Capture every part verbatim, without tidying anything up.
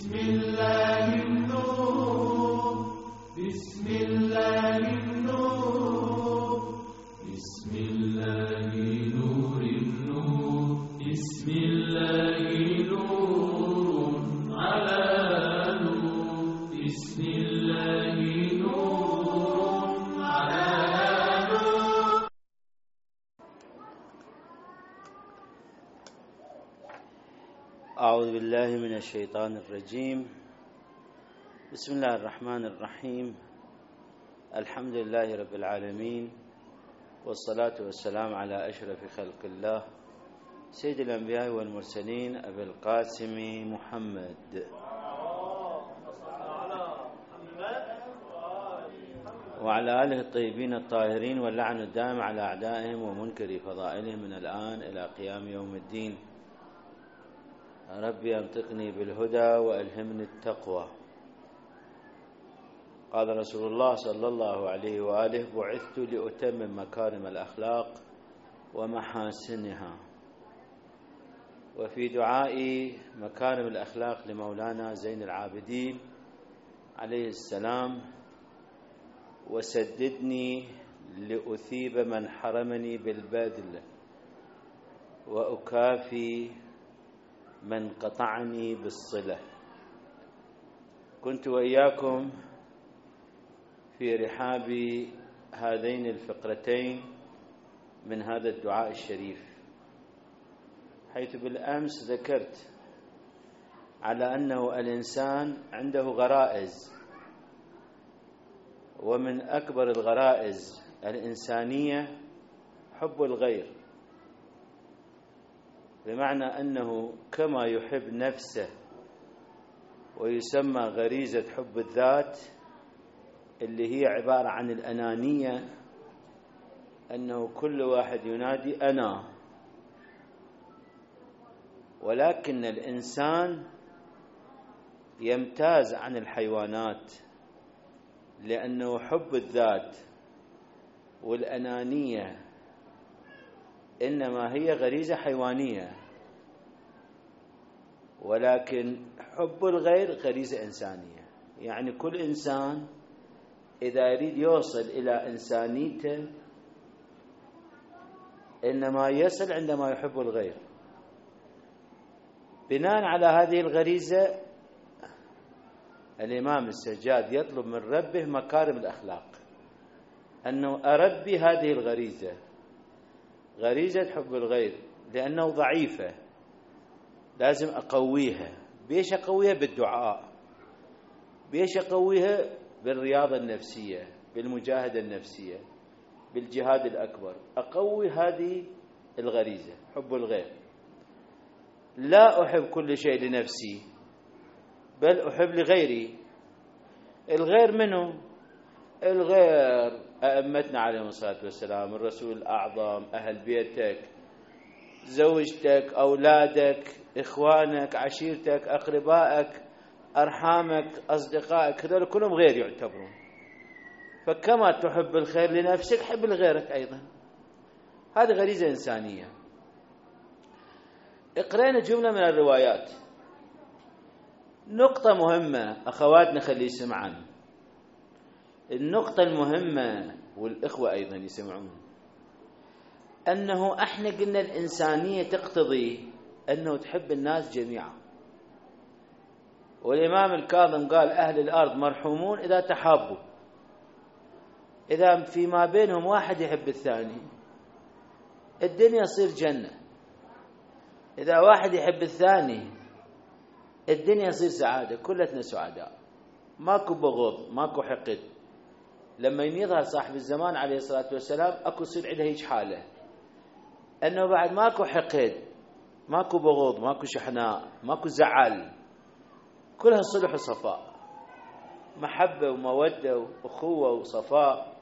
بسم الله النور بسم الله النور بسم الله نور النور بسم الله نور على نور بسم الله نور على نور. أعوذ بالله من الشيطان الرجيم. بسم الله الرحمن الرحيم. الحمد لله رب العالمين، والصلاة والسلام على أشرف خلق الله سيد الأنبياء والمرسلين أبي القاسم محمد وعلى آله الطيبين الطاهرين، واللعن الدائم على أعدائهم ومنكر فضائلهم من الآن إلى قيام يوم الدين. ربي أنطقني بالهدى وألهمني التقوى. قال رسول الله صلى الله عليه وآله: بعثت لأتمم مكارم الأخلاق ومحاسنها. وفي دعائي مكارم الأخلاق لمولانا زين العابدين عليه السلام: وسددني لأثيب من حرمني بالبذل، وأكافي من قطعني بالصلة. كنت وإياكم في رحاب هذين الفقرتين من هذا الدعاء الشريف، حيث بالأمس ذكرت على أنه الإنسان عنده غرائز، ومن أكبر الغرائز الإنسانية حب الغير، بمعنى أنه كما يحب نفسه ويسمى غريزة حب الذات اللي هي عبارة عن الأنانية، أنه كل واحد ينادي أنا. ولكن الإنسان يمتاز عن الحيوانات، لأنه حب الذات والأنانية إنما هي غريزة حيوانية، ولكن حب الغير غريزة إنسانية. يعني كل إنسان إذا يريد يوصل إلى إنسانيته إنما يصل عندما يحب الغير. بناء على هذه الغريزة الإمام السجاد يطلب من ربه مكارم الأخلاق، أنه أربي هذه الغريزة، غريزة حب الغير، لأنه ضعيفة لازم أقويها. بيش أقويها؟ بالدعاء. بيش أقويها؟ بالرياضة النفسية، بالمجاهدة النفسية، بالجهاد الأكبر. أقوي هذه الغريزة حب الغير. لا أحب كل شيء لنفسي، بل أحب لغيري. الغير منه؟ الغير أئمتنا عليهم الصلاة والسلام، الرسول الأعظم، أهل بيتك، زوجتك، أولادك، إخوانك، عشيرتك، أقربائك، أرحامك، أصدقائك، هذول كلهم غير يعتبرون. فكما تحب الخير لنفسك حب لغيرك أيضا. هذه غريزة إنسانية. اقرأنا جملة من الروايات. نقطة مهمة أخواتنا خلي يسمعن، النقطة المهمة والإخوة أيضا يسمعون، أنه احنا قلنا الإنسانية تقتضي أنه تحب الناس جميعا. والإمام الكاظم قال: أهل الأرض مرحومون إذا تحابوا. إذا فيما بينهم واحد يحب الثاني الدنيا تصير جنة. إذا واحد يحب الثاني الدنيا تصير سعادة، كلتنا سعداء، ماكو بغض، ماكو حقد. لما يظهر صاحب الزمان عليه الصلاة والسلام أكو يصير عنده هيج حالة، أنه بعد ماكو حقد، ماكو بغض، ماكو شحناء، ماكو زعل، كلها صلح وصفاء، محبة ومودة وأخوة وصفاء.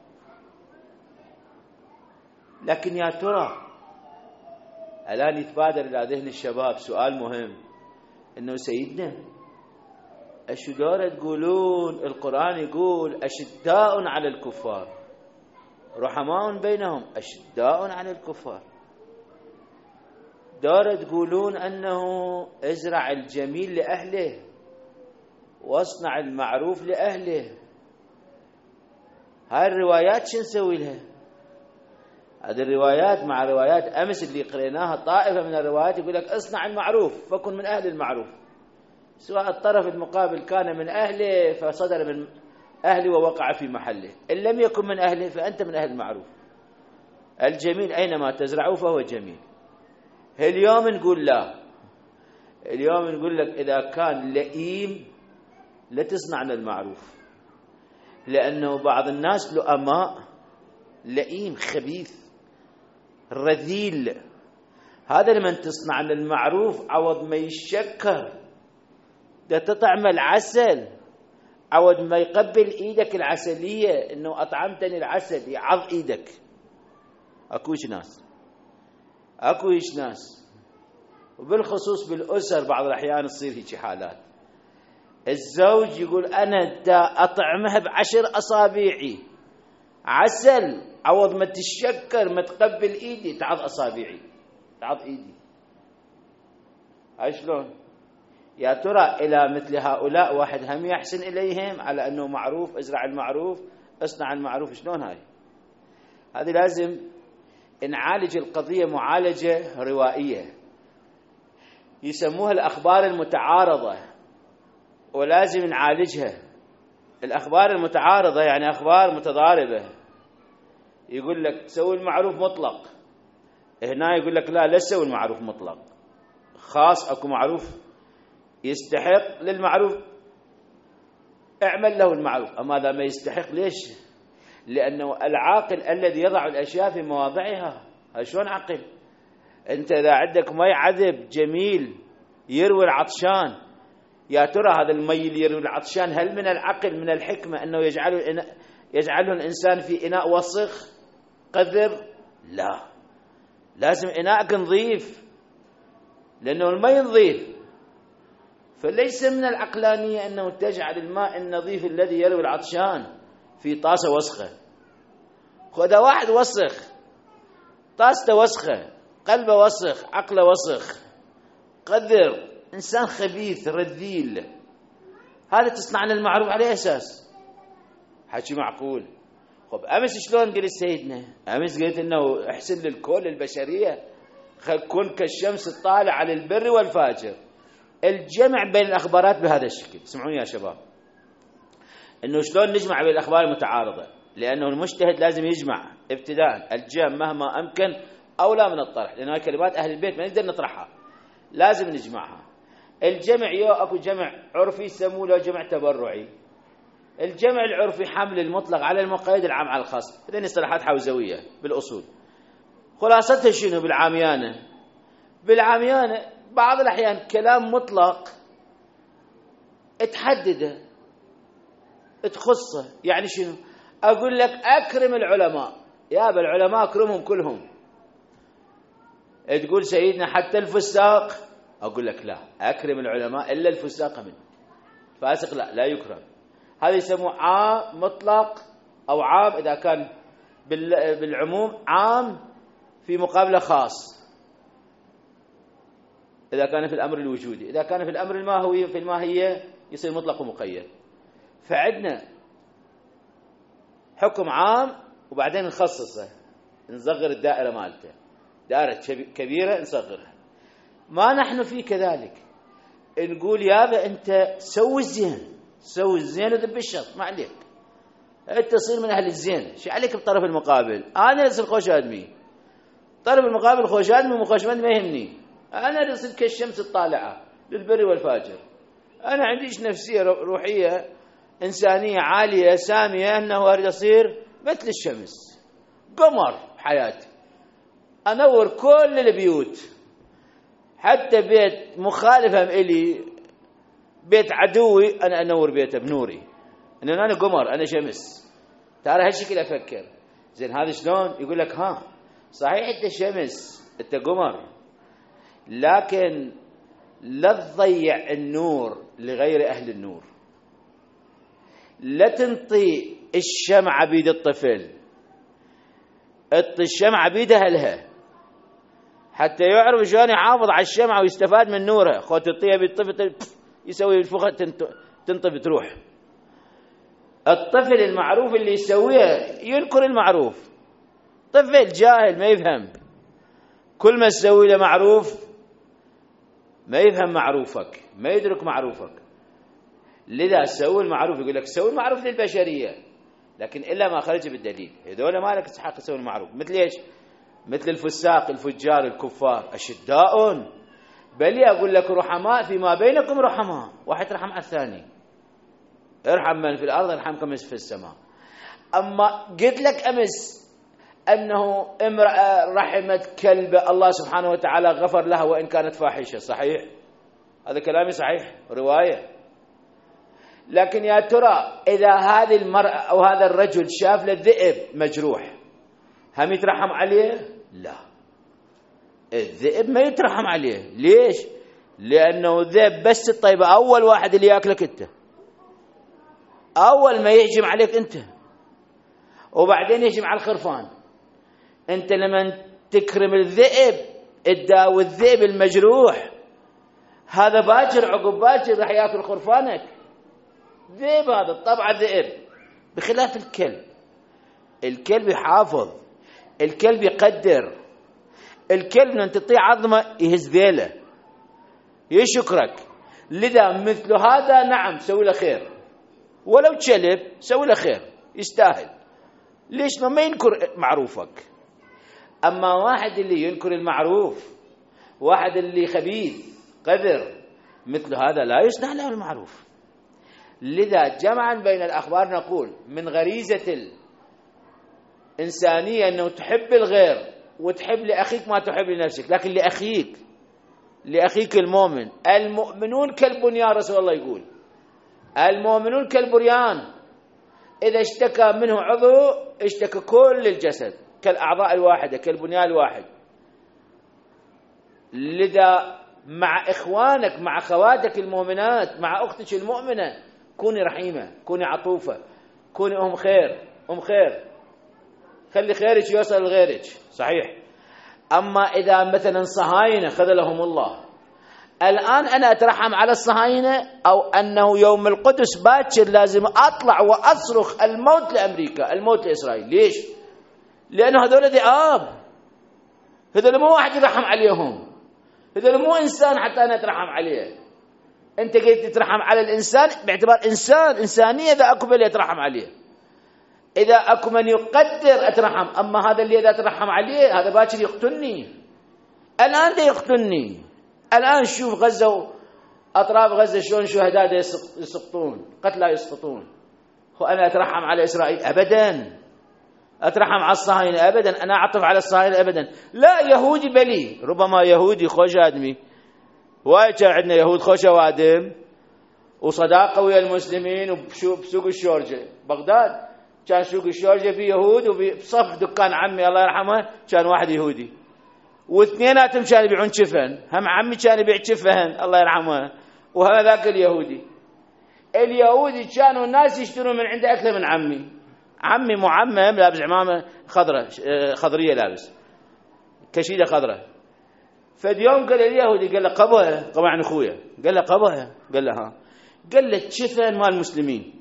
لكن يا ترى الآن يتبادر إلى ذهن الشباب سؤال مهم، إنه سيدنا أشو دورة تقولون القرآن يقول أشداء على الكفار رحماء بينهم، أشداء على الكفار. دار تقولون أنه ازرع الجميل لأهله واصنع المعروف لأهله. هاي الروايات شو نسوي لها؟ هذه الروايات مع روايات أمس اللي قريناها طائفة من الروايات يقول لك اصنع المعروف فكن من أهل المعروف، سواء الطرف المقابل كان من أهله فصدر من أهله ووقع في محله، إن لم يكن من أهله فأنت من أهل المعروف. الجميل أينما تزرعه فهو جميل. اليوم نقول لا، اليوم نقول لك إذا كان لئيم لا تصنع المعروف، لأنه بعض الناس لؤماء، لئيم خبيث رذيل، هذا لمن تصنع المعروف عوض ما يشكر ده تطعم العسل، عوض ما يقبل ايدك العسلية انه اطعمتني العسل يعض ايدك. اكوش ناس اكوش ناس وبالخصوص بالاسر بعض الاحيان تصير هيك حالات، الزوج يقول انا دا اطعمها بعشر اصابعي عسل عوض ما تشكر ما تقبل ايدي تعض اصابعي تعض ايدي. هاي شلون؟ يا ترى إلى مثل هؤلاء واحد هم يحسن إليهم على أنه معروف ازرع المعروف اصنع المعروف؟ شلون هاي؟ هذه لازم نعالج القضية معالجة روائية، يسموها الأخبار المتعارضة، ولازم نعالجها. الأخبار المتعارضة يعني أخبار متضاربة، يقول لك سوي المعروف مطلق، هنا يقول لك لا لا تسوي المعروف مطلق، خاص أكو معروف يستحق للمعروف اعمل له المعروف، أما إذا ما يستحق ليش؟ لأنه العاقل الذي يضع الأشياء في مواضعها. شلون عقل؟ أنت إذا عندك مي عذب جميل يروي العطشان، يا ترى هذا المي اللي يروي العطشان هل من العقل من الحكمة أنه يجعله يجعله الإنسان في إناء وسخ قذر؟ لا، لازم إناءك نظيف لأنه المي نظيف. فليس من العقلانية أنه تجعل الماء النظيف الذي يروي العطشان في طاسة وسخة. خذ واحد وسخ، طاسته وسخة، قلبه وسخ، عقله وسخ، قذر، إنسان خبيث رذيل، هذا تصنع المعروف على أساس حكي معقول. خب أمس شلون قلت سيدنا؟ أمس قلت أنه احسن للكل البشرية، خل كن كالشمس الطالع على البر والفاجر. الجمع بين الأخبارات بهذا الشكل، اسمعوني يا شباب، إنه شلون نجمع بين الأخبار المتعارضة، لأنه المجتهد لازم يجمع ابتداء الجمع مهما أمكن أولى من الطرح، لأن هاي كلمات أهل البيت ما نقدر نطرحها، لازم نجمعها. الجمع يو أكو جمع عرفي يسموه له جمع تبرعي، الجمع العرفي حمل المطلق على المقيد العام على الخاص، هذين اصطلاحات حوزوية بالأصول. خلاصتها شنو بالعاميانة؟ بالعاميانة بعض الأحيان كلام مطلق تحدده تخصه، يعني شنو؟ أقول لك أكرم العلماء، يا بالعلماء أكرمهم كلهم، تقول سيدنا حتى الفساق، أقول لك لا أكرم العلماء إلا الفساق منه، فاسق لا لا يكرم. هذا يسموه عام مطلق أو عام إذا كان بالعموم، عام في مقابله خاص إذا كان في الأمر الوجودي، إذا كان في الأمر الماهوي في الماهية يصير مطلق ومقيد. فعندنا حكم عام وبعدين نخصصه، نصغر الدائرة مالته، دائرة كبيرة نصغرها. ما نحن في كذلك، نقول يابا أنت سوي الزين، سوي الزين وذب الشر، ما عليك، أنت تصير من أهل الزين، شو عليك بالطرف المقابل؟ أنا أصير خوش آدمي، طرف المقابل خوش آدمي ومخوش ما يهمني، أنا أصير كالشمس الطالعة للبر والفاجر، أنا عنديش نفسية روحية إنسانية عالية سامية أنه أريد أصير مثل الشمس قمر بحياتي، أنور كل البيوت، حتى بيت مخالفة إلي بيت عدوي أنا أنور بيته بنوري، أن أنا قمر أنا شمس. ترى هالشكل أفكر زين. هذا شلون؟ يقول لك ها صحيح أنت شمس أنت قمر، لكن لا تضيع النور لغير أهل النور، لا تنطي الشمعة بيد الطفل، اطي الشمعة بيد أهلها حتى يعرف شلون يحافظ على الشمعة ويستفاد من نورها. خذ تطيها بالطفل يسوي الفخ تنطب تروح. الطفل المعروف اللي يسويه ينكر المعروف. طفل جاهل ما يفهم، كل ما تسوي له معروف ما يفهم معروفك، ما يدرك معروفك. لذا سوي المعروف، يقول لك سوي المعروف للبشرية، لكن إلا ما خرج بالدليل. هذول ما لك تحق تسوي المعروف. مثل إيش؟ مثل الفساق الفجار الكفار أشداء، بل أقول لك رحماء فيما بينكم رحماء، واحد يرحم على الثاني. ارحم من في الأرض يرحمكم من في السماء. أما قلت لك أمس أنه امرأة رحمت كلب الله سبحانه وتعالى غفر لها وإن كانت فاحشة، صحيح؟ هذا كلامي صحيح، رواية. لكن يا ترى إذا هذه المرأة أو هذا الرجل شاف للذئب مجروح هم يترحم عليه؟ لا، الذئب ما يترحم عليه. ليش؟ لأنه الذئب بس الطيبة، أول واحد اللي يأكلك أنت، أول ما يهجم عليك أنت، وبعدين يهجم على الخرفان. أنت لما تكرم الذئب تداوي الذئب المجروح، هذا باكر عقب باكر راح يأكل خرفانك. ذئب هذا طبعا ذئب، بخلاف الكلب. الكلب يحافظ، الكلب يقدر، الكلب لما تطيع عظمه يهز ذيله يشكرك. لذا مثل هذا نعم سوي له خير، ولو كلب سوي له خير يستاهل. ليش ما ينكر معروفك؟ أما واحد اللي ينكر المعروف، واحد اللي خبيث قذر، مثل هذا لا يصنع له المعروف. لذا جمعا بين الأخبار نقول من غريزة الإنسانية أنه تحب الغير وتحب لأخيك ما تحب لنفسك، لكن لأخيك لأخيك المؤمن. المؤمنون كالبنيان، رسول الله يقول المؤمنون كالبنيان، إذا اشتكى منه عضو اشتكى كل الجسد، كالأعضاء الواحدة كالبنيان الواحد. لذا مع إخوانك، مع خواتك المؤمنات، مع أختك المؤمنة، كوني رحيمة، كوني عطوفة، كوني أم خير، أم خير، خلي خيرك يوصل لغيرك. صحيح. أما إذا مثلا صهاينة خذلهم الله، الآن أنا أترحم على الصهاينة، أو أنه يوم القدس باكر لازم أطلع وأصرخ الموت لأمريكا، الموت لإسرائيل. ليش؟ لأنه هذول ذئاب، هذول مو واحد يترحم عليهم، هذول مو إنسان حتى أنا أترحم عليه. أنت قلت تترحم على الإنسان باعتبار إنسان، إنسانية، إذا أكو من يترحم عليه، إذا أكو من يقدر أترحم. أما هذا اللي إذا أترحم عليه هذا باكر يقتلني، الآن ده يقتلني. الآن شوف غزة، أطراف غزة شلون شهداء يسقطون، قتلى يسقطون. هو أنا أترحم على إسرائيل؟ أبدا. أترحم على الصهاينة؟ أبدا. أنا أعطف على الصهاينة؟ أبدا. لا، يهودي بلي، ربما يهودي خوش آدمي، وايد كان عندنا يهود خوش وادم وصداقة ويا المسلمين. وبسوق الشورجة بغداد كان سوق الشورجة في يهود، وبصف دكان عمي الله يرحمه كان واحد يهودي، واثنيناتهم كانوا يبيعون شفن. هم عمي كان يبيع شفن الله يرحمه، وهم ذاك اليهودي. اليهودي كانوا الناس يشترون من عنده أكثر من عمي. عمي معمم لابس عمامة خضراء خضرية، لابس كشيدة خضراء. فاليوم قال اليهودي، قال له قبوها، قبوها عن أخويا، قال له قبوها، قال له ها، قال له شفن مال المسلمين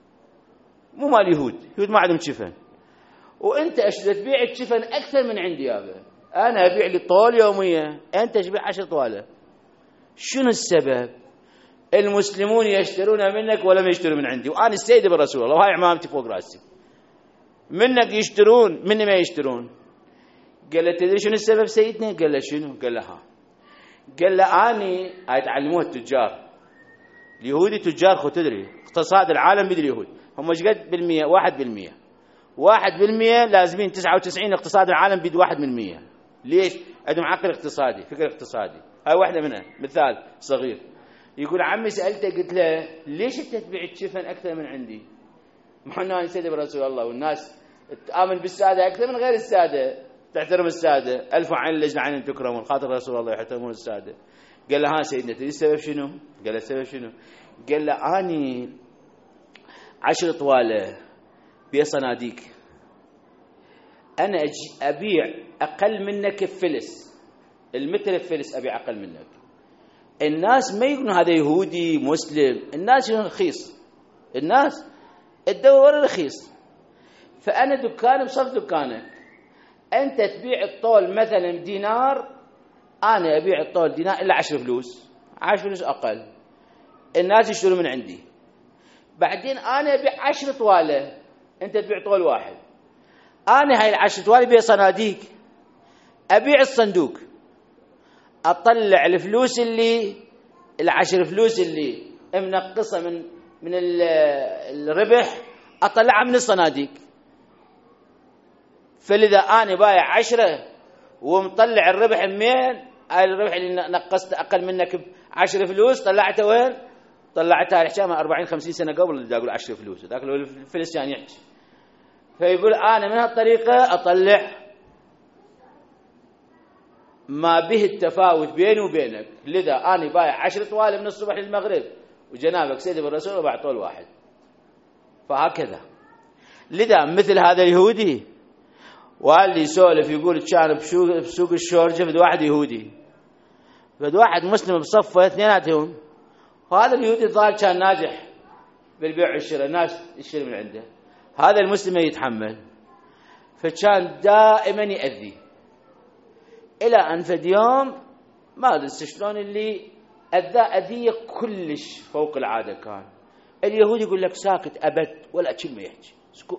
مو مال يهود، يهود ما عندهم شفن، وانت ايش تبيع الشفن اكثر من عندي يابا، انا ابيع لي طول يوميه، انت تبيع عشر طواله. شنو السبب؟ المسلمون يشترون منك ولا ما يشترون من عندي، وانا السيد بالرسول الله وهاي عمامتي فوق راسي، منك يشترون مني ما يشترون. قال له تدري شنو السبب سيدنا؟ قال له شنو؟ قال له ها، قال له اني يتعلموه التجار اليهودي، تجار خو تدري اقتصاد العالم بيد اليهود، هم ايش قد بالمية؟ واحد بالمية، واحد بالمية لازمين تسعة وتسعين اقتصاد العالم بيد واحد بالمية. ليش؟ عندهم عقل اقتصادي، فكر اقتصادي. هاي واحدة منها، مثال صغير. يقول عمي سألته قلت له ليش انت تبيع الشفن أكثر من عندي؟ مع أنه أنا سيد برسول الله والناس تآمن بالسادة أكثر من غير السادة، تحترم السادة، ألف عين لجنة عين تكرمون، خاطر رسول الله يحترمون السادة. قال له ها سيدنا تدري السبب شنو؟ قال له السبب شنو؟ قال له أني عشر طوالة بيع صناديق، أنا أبيع أقل منك بفلس، المتر بفلس أبيع أقل منك، الناس ما يقولون هذا يهودي مسلم، الناس يقولون رخيص، الناس الدور رخيص. فأنا دكاني بصف دكانك، أنت تبيع الطول مثلا دينار، أنا أبيع الطول دينار إلا عشر فلوس، عشر فلوس أقل، الناس يشترون من عندي. بعدين أنا أبيع عشر طوالة، أنت تبيع طول واحد، أنا هاي العشر طوالة بيع صناديق، أبيع الصندوق، أطلع الفلوس اللي العشر فلوس اللي منقصة من من الربح أطلعها من الصناديق. فلذا أنا بايع عشرة ومطلع الربح منين؟ هاي الربح اللي نقصت أقل منك بعشر فلوس طلعته وين؟ طلعتها الحساب أربعين خمسين سنة قبل اللي أقول عشر فلوس، ذاك الفلس يعني يحكي. فيقول أنا من هالطريقة أطلع ما به التفاوت بيني وبينك. لذا أنا بايع عشر طوال من الصبح للمغرب، وجنابك سيدي بالرسول وباع طول واحد. فهكذا. لذا مثل هذا اليهودي واللي يسولف يقول كان بسوق الشورجة فد واحد يهودي فد واحد مسلم بصفه اثنيناتهم، وهذا اليهودي الظاهر كان ناجح بالبيع والشراء، الناس يشتري من عنده، هذا المسلم يتحمل، فكان دائما يأذي إلى أن فد يوم ما أدري شلون اللي أذى أذية كلش فوق العادة. كان اليهودي يقول لك ساكت أبد ولا كلمة يحكي سكوت،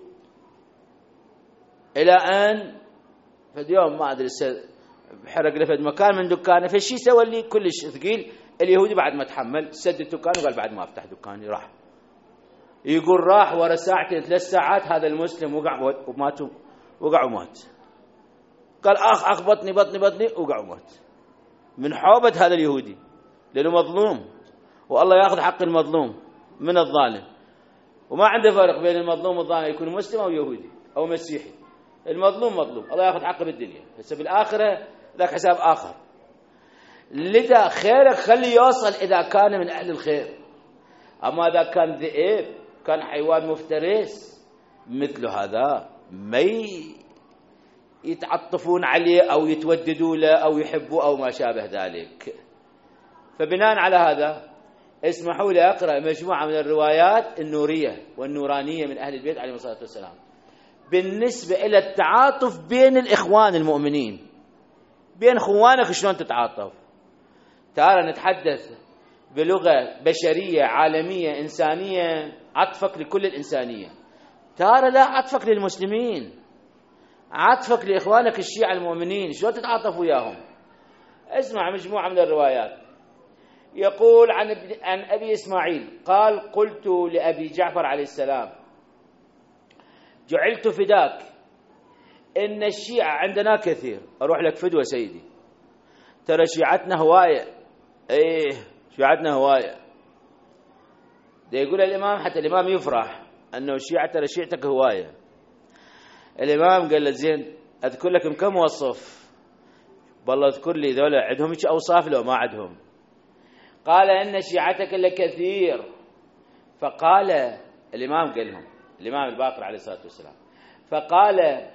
إلى أن فد يوم ما أدري حرق لفد مكان من دكانه، فالشي سوى لي كلش ثقيل. اليهودي بعد ما تحمل سد الدكان وقال بعد ما أفتح دكاني راح. يقول راح ورا ساعتين ثلاث ساعات هذا المسلم وقع ومات، وقع ومات. قال أخ أخ بطني بطني بطني، وقع ومات من حوبة هذا اليهودي، لأنه مظلوم والله يأخذ حق المظلوم من الظالم، وما عنده فرق بين المظلوم والظالم، يكون مسلم أو يهودي أو مسيحي، المظلوم مظلوم الله يأخذ حقه بالدنيا، بس بالآخرة ذاك حساب آخر. لذا خيرك خلي يوصل إذا كان من أهل الخير، أما إذا كان ذئب كان حيوان مفترس مثل هذا ما يتعطفون عليه أو يتوددوا له أو يحبوا أو ما شابه ذلك. فبناء على هذا اسمحوا لي أقرأ مجموعة من الروايات النورية والنورانية من أهل البيت عليهم الصلاة والسلام بالنسبة إلى التعاطف بين الإخوان المؤمنين، بين خوانك شلون تتعاطف. تعال نتحدث بلغة بشرية عالمية إنسانية، عطفك لكل الإنسانية. ترى لا عطفك للمسلمين، عطفك لإخوانك الشيعة المؤمنين، شلون تتعاطف وياهم. اسمع مجموعة من الروايات. يقول عن عن أبي إسماعيل قال قلت لأبي جعفر عليه السلام جعلت فداك إن الشيعة عندنا كثير. أروح لك فدوة سيدي، ترى شيعتنا هواية، إيه شيعتنا هواية. ده يقول الإمام حتى الإمام يفرح أنه الشيعة ترى شيعتك هواية. الإمام قال له زين أذكر لكم كم وصف، بالله اذكر لي ذولا عندهم هيك أوصاف لو ما عندهم. قال إن شيعتك لكثير. فقال الإمام قال لهم الإمام الباقر عليه الصلاة والسلام فقال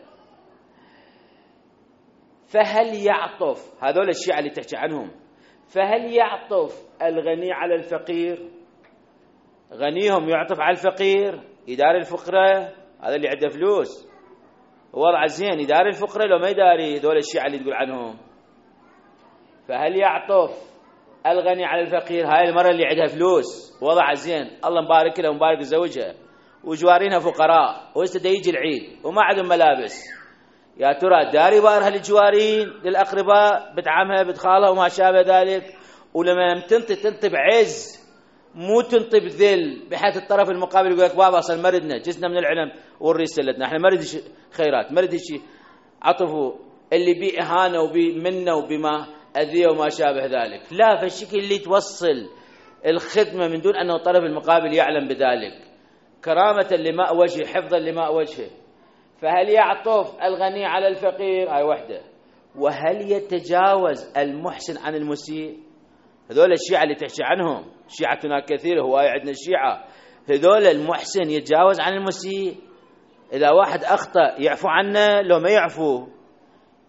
فهل يعطف هذول الشيعة اللي تحكي عنهم، فهل يعطف الغني على الفقير؟ غنيهم يعطف على الفقير، يداري الفقراء، هذا اللي عنده فلوس وضع زين يداري الفقراء لو ما يداري ذول الشيعة اللي تقول عنهم. فهل يعطف الغني على الفقير؟ هاي المرة اللي عندها فلوس وضع زين الله مبارك لها ومبارك زوجها وجوارينها فقراء وهسه يجي العيد وما عندهم ملابس، يا ترى داري بارها للجوارين للأقرباء بتعمها بتخالها وما شابه ذلك؟ ولما تنطي تنطي بعز مو تنطي بذل، بحيث الطرف المقابل يقول لك بابا اصلا مردنا جزنا من العلم وري سلتنا، احنا مرد خيرات مرد شيء عطفوا اللي بيه اهانه وبي منه وبما اذيه وما شابه ذلك. لا، فالشكل اللي توصل الخدمه من دون انه الطرف المقابل يعلم بذلك، كرامه لماء وجهه، حفظا لماء وجهه. فهل يعطف الغني على الفقير؟ هاي وحده. وهل يتجاوز المحسن عن المسيء؟ هذول الشيعة اللي تحكي عنهم شيعتنا كثير، هواي عندنا الشيعة، هذول المحسن يتجاوز عن المسيء؟ إذا واحد أخطأ يعفو عنه لو ما يعفو؟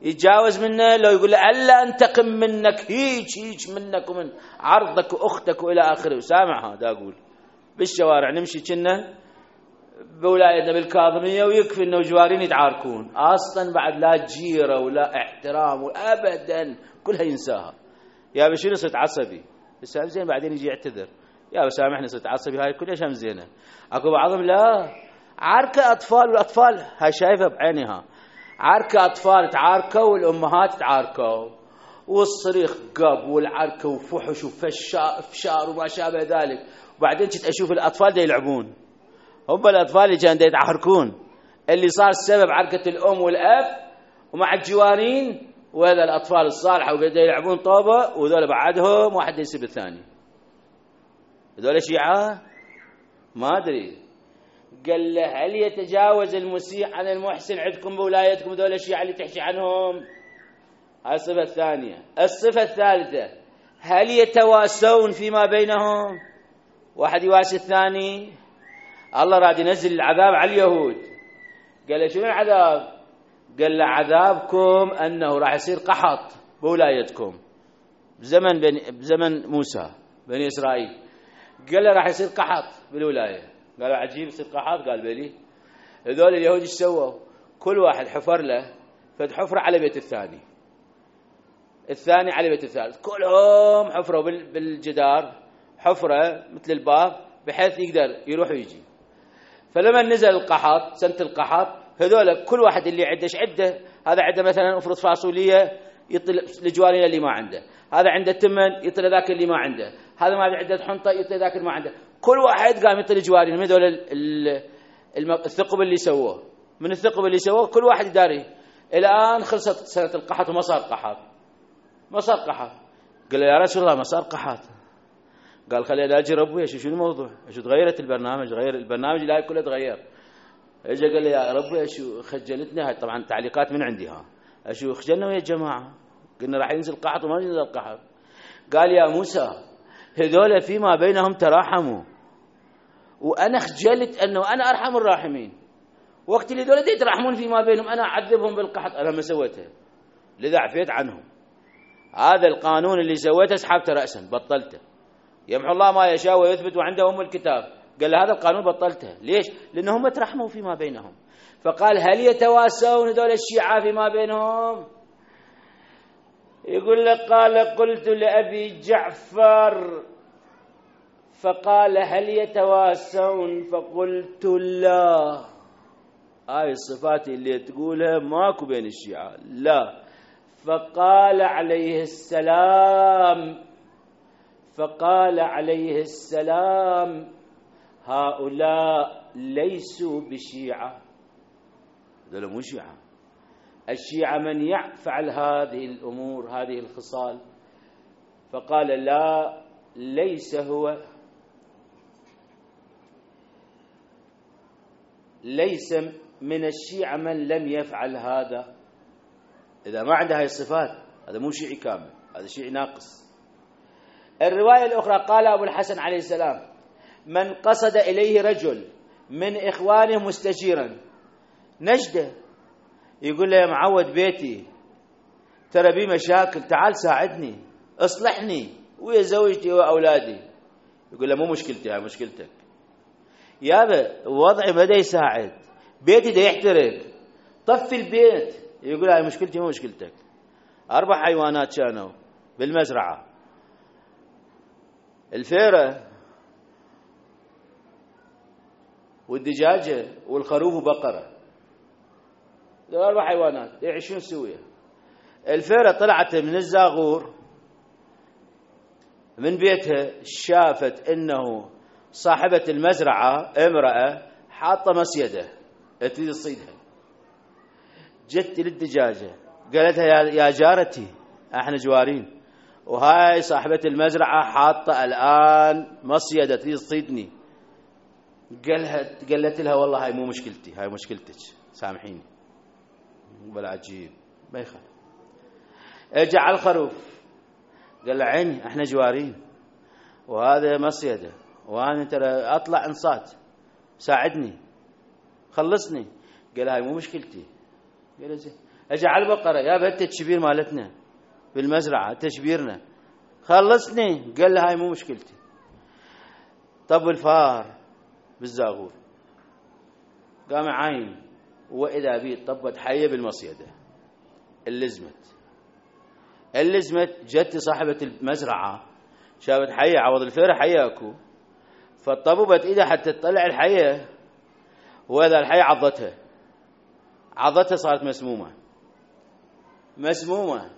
يتجاوز منه، لو يقول له ألا أنتقم منك، هيج هيج منك ومن عرضك وأختك وإلى آخره. وسامع هذا أقول بالشوارع نمشي كنا بولايتنا بالكاظمية ويكفي إنه جوارين يتعاركون، أصلا بعد لا جيرة ولا احترام وأبدا كلها ينساها. يا بشير صرت عصبي، السلام زين، بعدين يجي يعتذر، يا بسامحني صرت عصبي، هاي كلها شم زينة. أكو بعضهم لا، عاركة أطفال، والأطفال هاي شايفها بعينها، عاركة أطفال تعاركوا والأمهات تعاركوا، والصريخ قب والعركة وفحش وفشار وما شابه ذلك. وبعدين كنت أشوف الأطفال دا يلعبون، هم الأطفال اللي كانوا يتعاركون، اللي صار السبب عركة الأم والأب ومع الجوارين، وهذا الأطفال الصالحة وقاعدين يلعبون طوبة، وذول بعدهم واحد يسب الثاني. هذول شيعة ما أدري. قال له هل يتجاوز المسيء عن المحسن عندكم بولايتكم هذول الشيعة اللي تحكي عنهم؟ هاي الصفة الثانية. الصفة الثالثة هل يتواسون فيما بينهم؟ واحد يواسي الثاني. الله راد ينزل العذاب على اليهود، قال له شنو العذاب؟ قال له عذابكم أنه راح يصير قحط بولايتكم بزمن بني بزمن موسى بني إسرائيل. قال له راح يصير قحط بالولاية. قال عجيب يصير قحط؟ قال بلي. هذول اليهود ايش سووا؟ كل واحد حفر له فد حفرة على بيت الثاني، الثاني على بيت الثالث، كلهم حفروا بالجدار حفرة مثل الباب بحيث يقدر يروح ويجي. فلما نزل القحط سنة القحط، هذول كل واحد اللي عنده ايش عنده، هذا عنده مثلا افرض فاصولية يطل لجوارين اللي ما عنده، هذا عنده تمن يطل ذاك اللي ما عنده، هذا ما عنده حنطة يطل ذاك اللي ما عنده، كل واحد قام يطل جوارين من هذول الثقب اللي سووه، من الثقب اللي سووه كل واحد يداري. الآن خلصت سنة القحط وما صار قحط، ما صار قحط. قال له يا رسول الله ما صار قحط. قال خليني اجي ربي اشوف شو الموضوع، اشو تغيرت البرنامج، غير البرنامج لا كله تغير. اجى قال لي يا ربي اشو خجلتنا، هاي طبعا تعليقات من عندي، ها اشو خجلنا ويا الجماعه، قلنا راح ينزل قحط وما ينزل قحط. قال يا موسى هذول فيما بينهم تراحموا، وانا خجلت انه انا ارحم الراحمين، وقت اللي هذول يتراحمون فيما بينهم انا اعذبهم بالقحط، انا ما سويتها لذا عفيت عنهم. هذا القانون اللي سويته سحبته راسا بطلته، يمحو الله ما يشاء ويثبت وعنده أم الكتاب. قال له هذا القانون بطلته، ليش؟ لأنهم ترحموا فيما بينهم. فقال هل يتواسون هذول الشيعة فيما بينهم؟ يقول لك قال قلت لأبي جعفر فقال هل يتواسون؟ فقلت لا. هاي الصفات اللي تقولها ماكو بين الشيعة، لا. فقال عليه السلام فقال عليه السلام هؤلاء ليسوا بشيعة، هذول مو شيعة. الشيعة من يفعل هذه الأمور هذه الخصال. فقال لا ليس هو، ليس من الشيعة من لم يفعل هذا. إذا ما عنده هاي الصفات هذا مو شيعي كامل، هذا شيعي ناقص. الرواية الأخرى قال أبو الحسن عليه السلام من قصد إليه رجل من إخوانه مستشيرا نجده، يقول له يا معود بيتي ترى بي مشاكل، تعال ساعدني اصلحني ويا زوجتي وأولادي، يقول له مو مشكلتي هاي مشكلتك. يابا وضعي بدأ يساعد، بيتي دا يحترق، طفي البيت، يقول هاي مشكلتي مو مشكلتك. أربع حيوانات كانوا بالمزرعة، الفيرة والدجاجة والخروف وبقرة، أربع حيوانات يعيشون سوية. الفيرة طلعت من الزاغور من بيتها، شافت إنه صاحبة المزرعة امرأة حاطة مصيدة تريد تصيدها، جت للدجاجة قالتها يا جارتي احنا جوارين، وهاي صاحبة المزرعة حاطة الآن مصيدة تريد تصيدني. قالها قالت لها والله هاي مو مشكلتي هاي مشكلتك سامحيني. بل عجيب ما يخالف. اجى على الخروف قال له عيني احنا جوارين وهذا مصيدة وانا ترى اطلع انصات ساعدني خلصني. قال هاي مو مشكلتي. قال زين اجى على البقرة، يا بنت التشبير مالتنا بالمزرعة تشبيرنا خلصني. قال له هاي مو مشكلتي. طب الفار بالزاغور قام عاين، وإذا بيه طبت حية بالمصيدة اللزمت اللزمت جت صاحبة المزرعة شافت حية عوض الفيرة حية اكو، فطببت ايدها حتى تطلع الحية، وإذا الحية عضتها عضتها صارت مسمومة مسمومة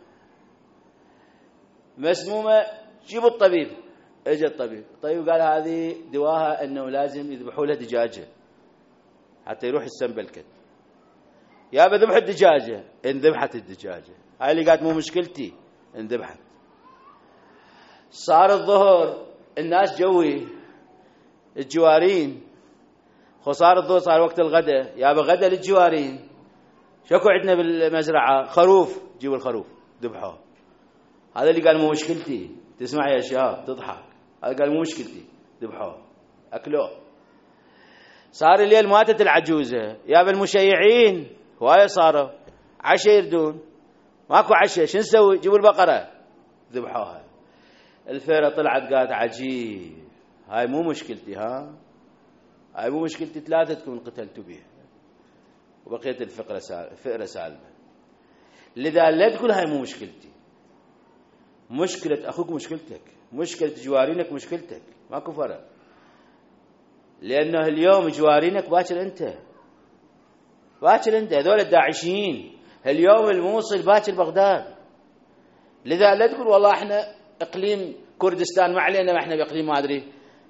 مسمومة. جيبوا الطبيب. اجى الطبيب، الطبيب قال هذه دواها انه لازم يذبحوا لها دجاجة حتى يروح السنبلكت. يا بذبح الدجاجة، انذبحت الدجاجة. هاي اللي قالت مو مشكلتي، انذبحت. صار الظهر، الناس جوي الجوارين، وصار الظهر صار وقت الغداء، يا بغدا للجوارين. شكو عندنا بالمزرعة؟ خروف، جيبوا الخروف ذبحوه. هذا اللي قال مو مشكلتي. تسمع يا شباب تضحك، هذا قال مو مشكلتي، ذبحوه اكلوه. صار الليل ماتت العجوزة، يا بالمشيعين هواية صاروا عشاء يردون، ماكو عشاء، شو نسوي؟ جيبوا البقرة ذبحوها. الفيرة طلعت قالت عجيب، هاي مو مشكلتي، ها هاي مو مشكلتي، ثلاثتكم قتلتوا بيها وبقيت الفقرة الفئرة سالمة. لذا لا تقول هاي مو مشكلتي، مشكلة أخوك مشكلتك، مشكلة جوارينك مشكلتك، ماكو فرق. لأنه اليوم جوارينك باكر أنت، باكر أنت. هذول الداعشيين اليوم الموصل باكر بغداد. لذا لا تقول والله احنا اقليم كردستان ما علينا، ما احنا باقليم ما ادري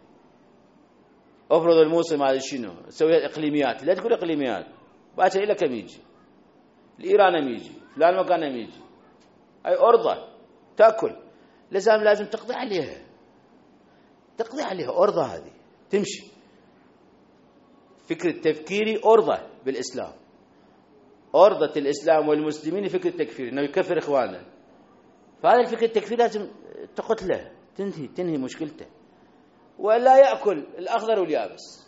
افرض الموصل ما ادري شنو تسوي اقليميات. لا تقول اقليميات، باكر الى كم يجي، الايران يجي، فلان مكان يجي. اي ارضه تاكل، لازم لازم تقضي عليها، تقضي عليها. ارضه هذه تمشي. فكر التفكيري ارضه بالاسلام، ارضه الاسلام والمسلمين فكر التكفير، انه يكفر اخوانه. فهذا الفكر التكفيري لازم تقتله، تنهي تنهي مشكلته، ولا ياكل الاخضر واليابس.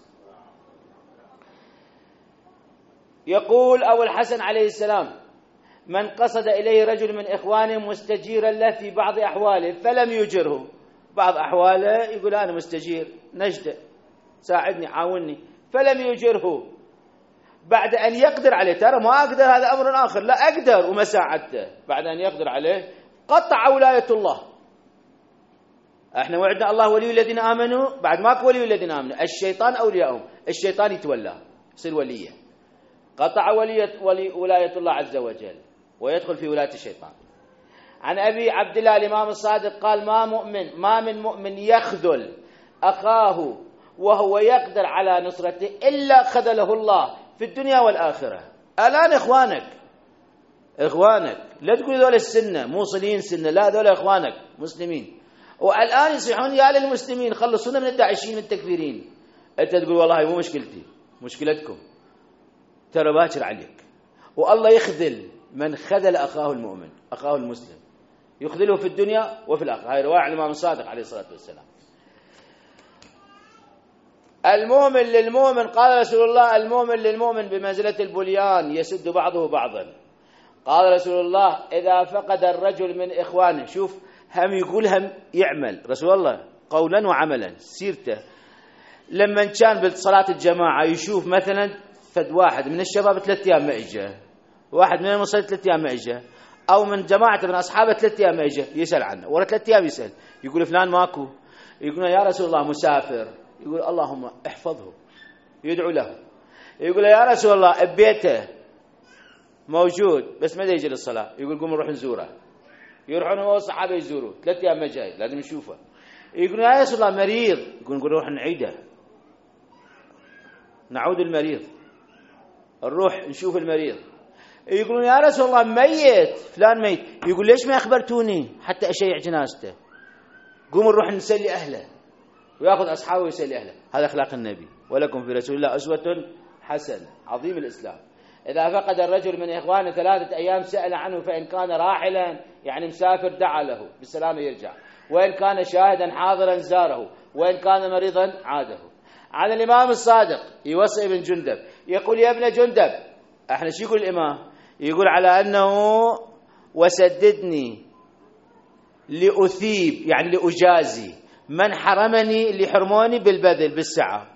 يقول أبو الحسن عليه السلام: من قصد إليه رجل من إخوانه مستجيرا له في بعض أحواله فلم يجره، بعض أحواله يقول أنا مستجير نجدة ساعدني عاوني، فلم يجره بعد أن يقدر عليه. ترى ما أقدر هذا أمر آخر، لا أقدر وما ساعدته، بعد أن يقدر عليه قطع ولاية الله. احنا وعدنا الله ولي الذين آمنوا، بعد ماكو ولي الذين آمنوا، الشيطان أولياءهم، الشيطان يتولاه يصير وليه. قطع ولي ولي ولاية الله عز وجل ويدخل في ولاية الشيطان. عن أبي عبد الله الإمام الصادق قال: ما مؤمن ما من مؤمن يخذل أخاه وهو يقدر على نصرته إلا خذله الله في الدنيا والآخرة. الآن إخوانك إخوانك لا تقول ذول السنة موصلين سنة، لا ذول إخوانك مسلمين، والآن يصيحون يا للمسلمين خلصونا من الداعشين من التكفيرين. أنت تقول والله مو مشكلتي، مشكلتكم، ترى باكر عليك. والله يخذل من خذل أخاه المؤمن أخاه المسلم، يخذله في الدنيا وفي الآخرة. هاي رواية الإمام الصادق عليه الصلاة والسلام. المؤمن للمؤمن، قال رسول الله: المؤمن للمؤمن بمنزلة البليان يسد بعضه بعضا. قال رسول الله: إذا فقد الرجل من إخوانه، شوف هم يقول هم يعمل رسول الله قولا وعملا سيرته. لما كان بالصلاة الجماعة يشوف مثلا فد واحد من الشباب ثلاث أيام ما إجا، واحد من المصلين ثلاث أيام ما إجا، أو من جماعة من أصحابه ثلاث أيام ما إجا، يسأل عنه، ورا ثلاث أيام يسأل، يقول فلان ماكو، يقول يا رسول الله مسافر، يقول اللهم احفظه، يدعو له، يقول يا رسول الله ببيته موجود بس ما يجي للصلاة، يقول قوم نروح نزوره، يروحون هو والصحابة يزوروه، ثلاث أيام ما جاي لازم نشوفه، يقول يا رسول الله مريض، يقول نقول نروح نعيده، نعود المريض، نروح نشوف المريض، يقولون يا رسول الله ميت فلان ميت، يقول ليش ما أخبرتوني حتى أشيع جنازته، قوموا نروح نسلي أهله، ويأخذ أصحابه ويسلي أهله. هذا أخلاق النبي. ولكم في رسول الله أسوة حسنة. عظيم الإسلام. إذا فقد الرجل من إخوانه ثلاثة أيام سأل عنه، فإن كان راحلا يعني مسافر دعا له بالسلامة يرجع، وإن كان شاهدا حاضرا زاره، وإن كان مريضا عاده. عن الإمام الصادق يوصي ابن جندب يقول: يا ابن جندب، احنا شو يقول الإمام؟ يقول على أنه وسددني لأثيب يعني لأجازي من حرمني اللي حرموني بالبذل بالسعة،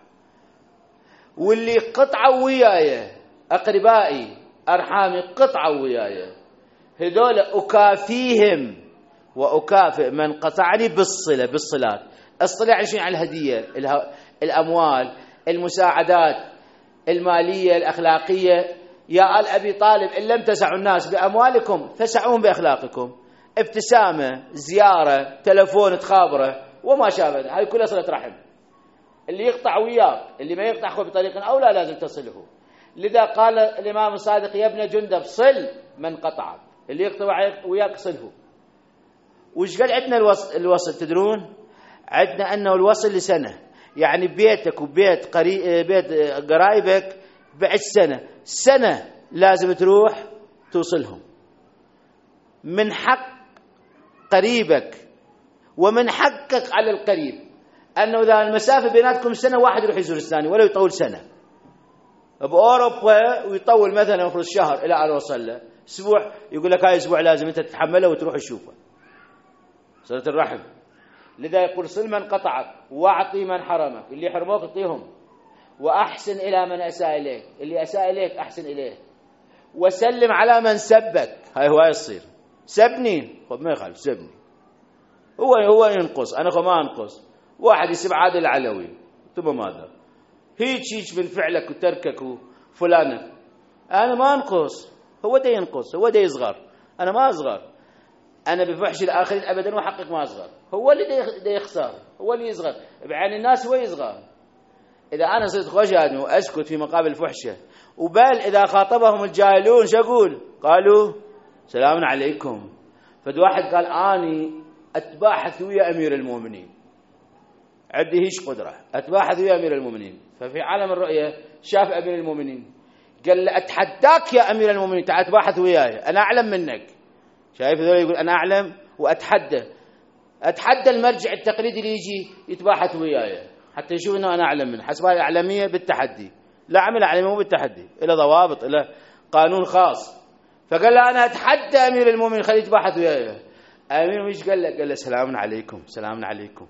واللي قطعوا وياي أقربائي أرحامي قطعوا وياي هذول أكافيهم وأكافئ من قطعني بالصلة بالصلات. الصلة يعني شنو؟ على الهدية، الأموال، المساعدات المالية الأخلاقية. يا آل أبي طالب إن لم تسعوا الناس بأموالكم فسعوهم بأخلاقكم. ابتسامة، زيارة، تلفون تخابره وما شابه، هاي كلها صلة رحم. اللي يقطع وياك، اللي ما يقطع أخوه بطريق أو لا لازم تصله. لذا قال الإمام الصادق يا ابن جندب صل من قطعك، اللي يقطع وياك صله. وش قال عندنا الوصل؟ الوصل تدرون عندنا أنه الوصل لسنة، يعني بيتك وبيت قريب بيت قرايبك بعد سنة سنة لازم تروح توصلهم. من حق قريبك ومن حقك على القريب أنه إذا المسافة بيناتكم سنة واحد يروح يزور الثاني ولا يطول سنة. بأوروبا ويطول مثلا في الشهر إلى أن وصل له أسبوع، يقول لك هاي أسبوع لازم أنت تتحمله وتروح تشوفه. صلة الرحم. لذا يقول صل من قطعك واعطي من حرمك، اللي حرموك اعطيهم، وأحسن إلى من أساء إليك، اللي أساء إليك أحسن إليه، وسلم على من سبك. هاي هو يصير سبني طب ما يخالف سبني، هو هو ينقص أنا ما أنقص. واحد يسب عادل العلوي ثم ماذا هيك هيك من فعلك وتركك وفلانك، أنا ما أنقص، هو ده ينقص، هو ده يصغر، أنا ما أصغر. أنا بفحش الآخرين أبدا وحقك ما أصغر، هو اللي ده يخسر، هو اللي يصغر بعين الناس، هو يصغر. إذا أنا صرت خجل وأسكت في مقابل فحشة، وبل إذا خاطبهم الجاهلون شو أقول؟ قالوا سلام عليكم. فد واحد قال أني أتباحث ويا أمير المؤمنين، عندي هيش قدرة أتباحث ويا أمير المؤمنين. ففي عالم الرؤية شاف أمير المؤمنين قال له أتحداك يا أمير المؤمنين تعال أتباحث وياي، أنا أعلم منك. شايف ذول يقول أنا أعلم وأتحدى، أتحدى المرجع التقليدي اللي يجي يتباحث وياي حتى يشوف أنه أنا أعلم منه. حسب الأعلمية بالتحدي، لا عمل أعلمية مو بالتحدي، إلى ضوابط إلى قانون خاص. فقال له أنا أتحدى أمير المؤمنين خليه يتباحث وياي. أمير ايش قال له؟ قال له سلام عليكم سلام عليكم.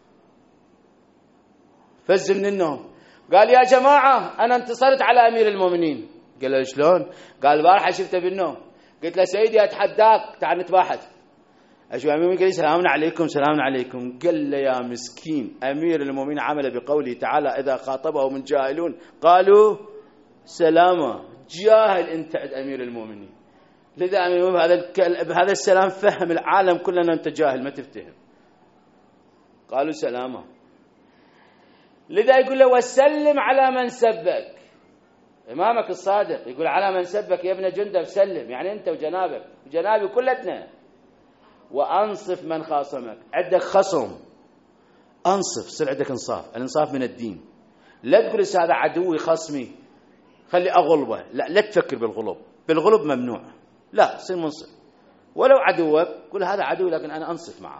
فز من النوم قال يا جماعة أنا انتصرت على أمير المؤمنين. قال له شلون؟ قال البارحة شفته بالنوم، قلت له سيدي أتحداك تعال نتباحث. أشوف أمير المؤمنين قال لي سلام عليكم سلام عليكم. قال له يا مسكين أمير المؤمنين عمل بقوله تعالى إذا خاطبهم الجاهلون قالوا سلاما. جاهل أنت عند أمير المؤمنين. لذا أمير المؤمنين بهذا السلام فهم العالم كله أن أنت جاهل ما تفتهم. قالوا سلاما. لذا يقول له وسلم على من سبك. إمامك الصادق يقول على من سبك يا ابن جندب سلم، يعني أنت وجنابك وجنابي كلتنا. وأنصف من خاصمك، عندك خصم أنصف، صير عندك إنصاف. الإنصاف من الدين. لا تقول هذا عدوي خصمي خلي أغلبه، لا لا تفكر بالغلب، بالغلب ممنوع، لا صير منصف. ولو عدوك قل هذا عدو لكن أنا أنصف معه.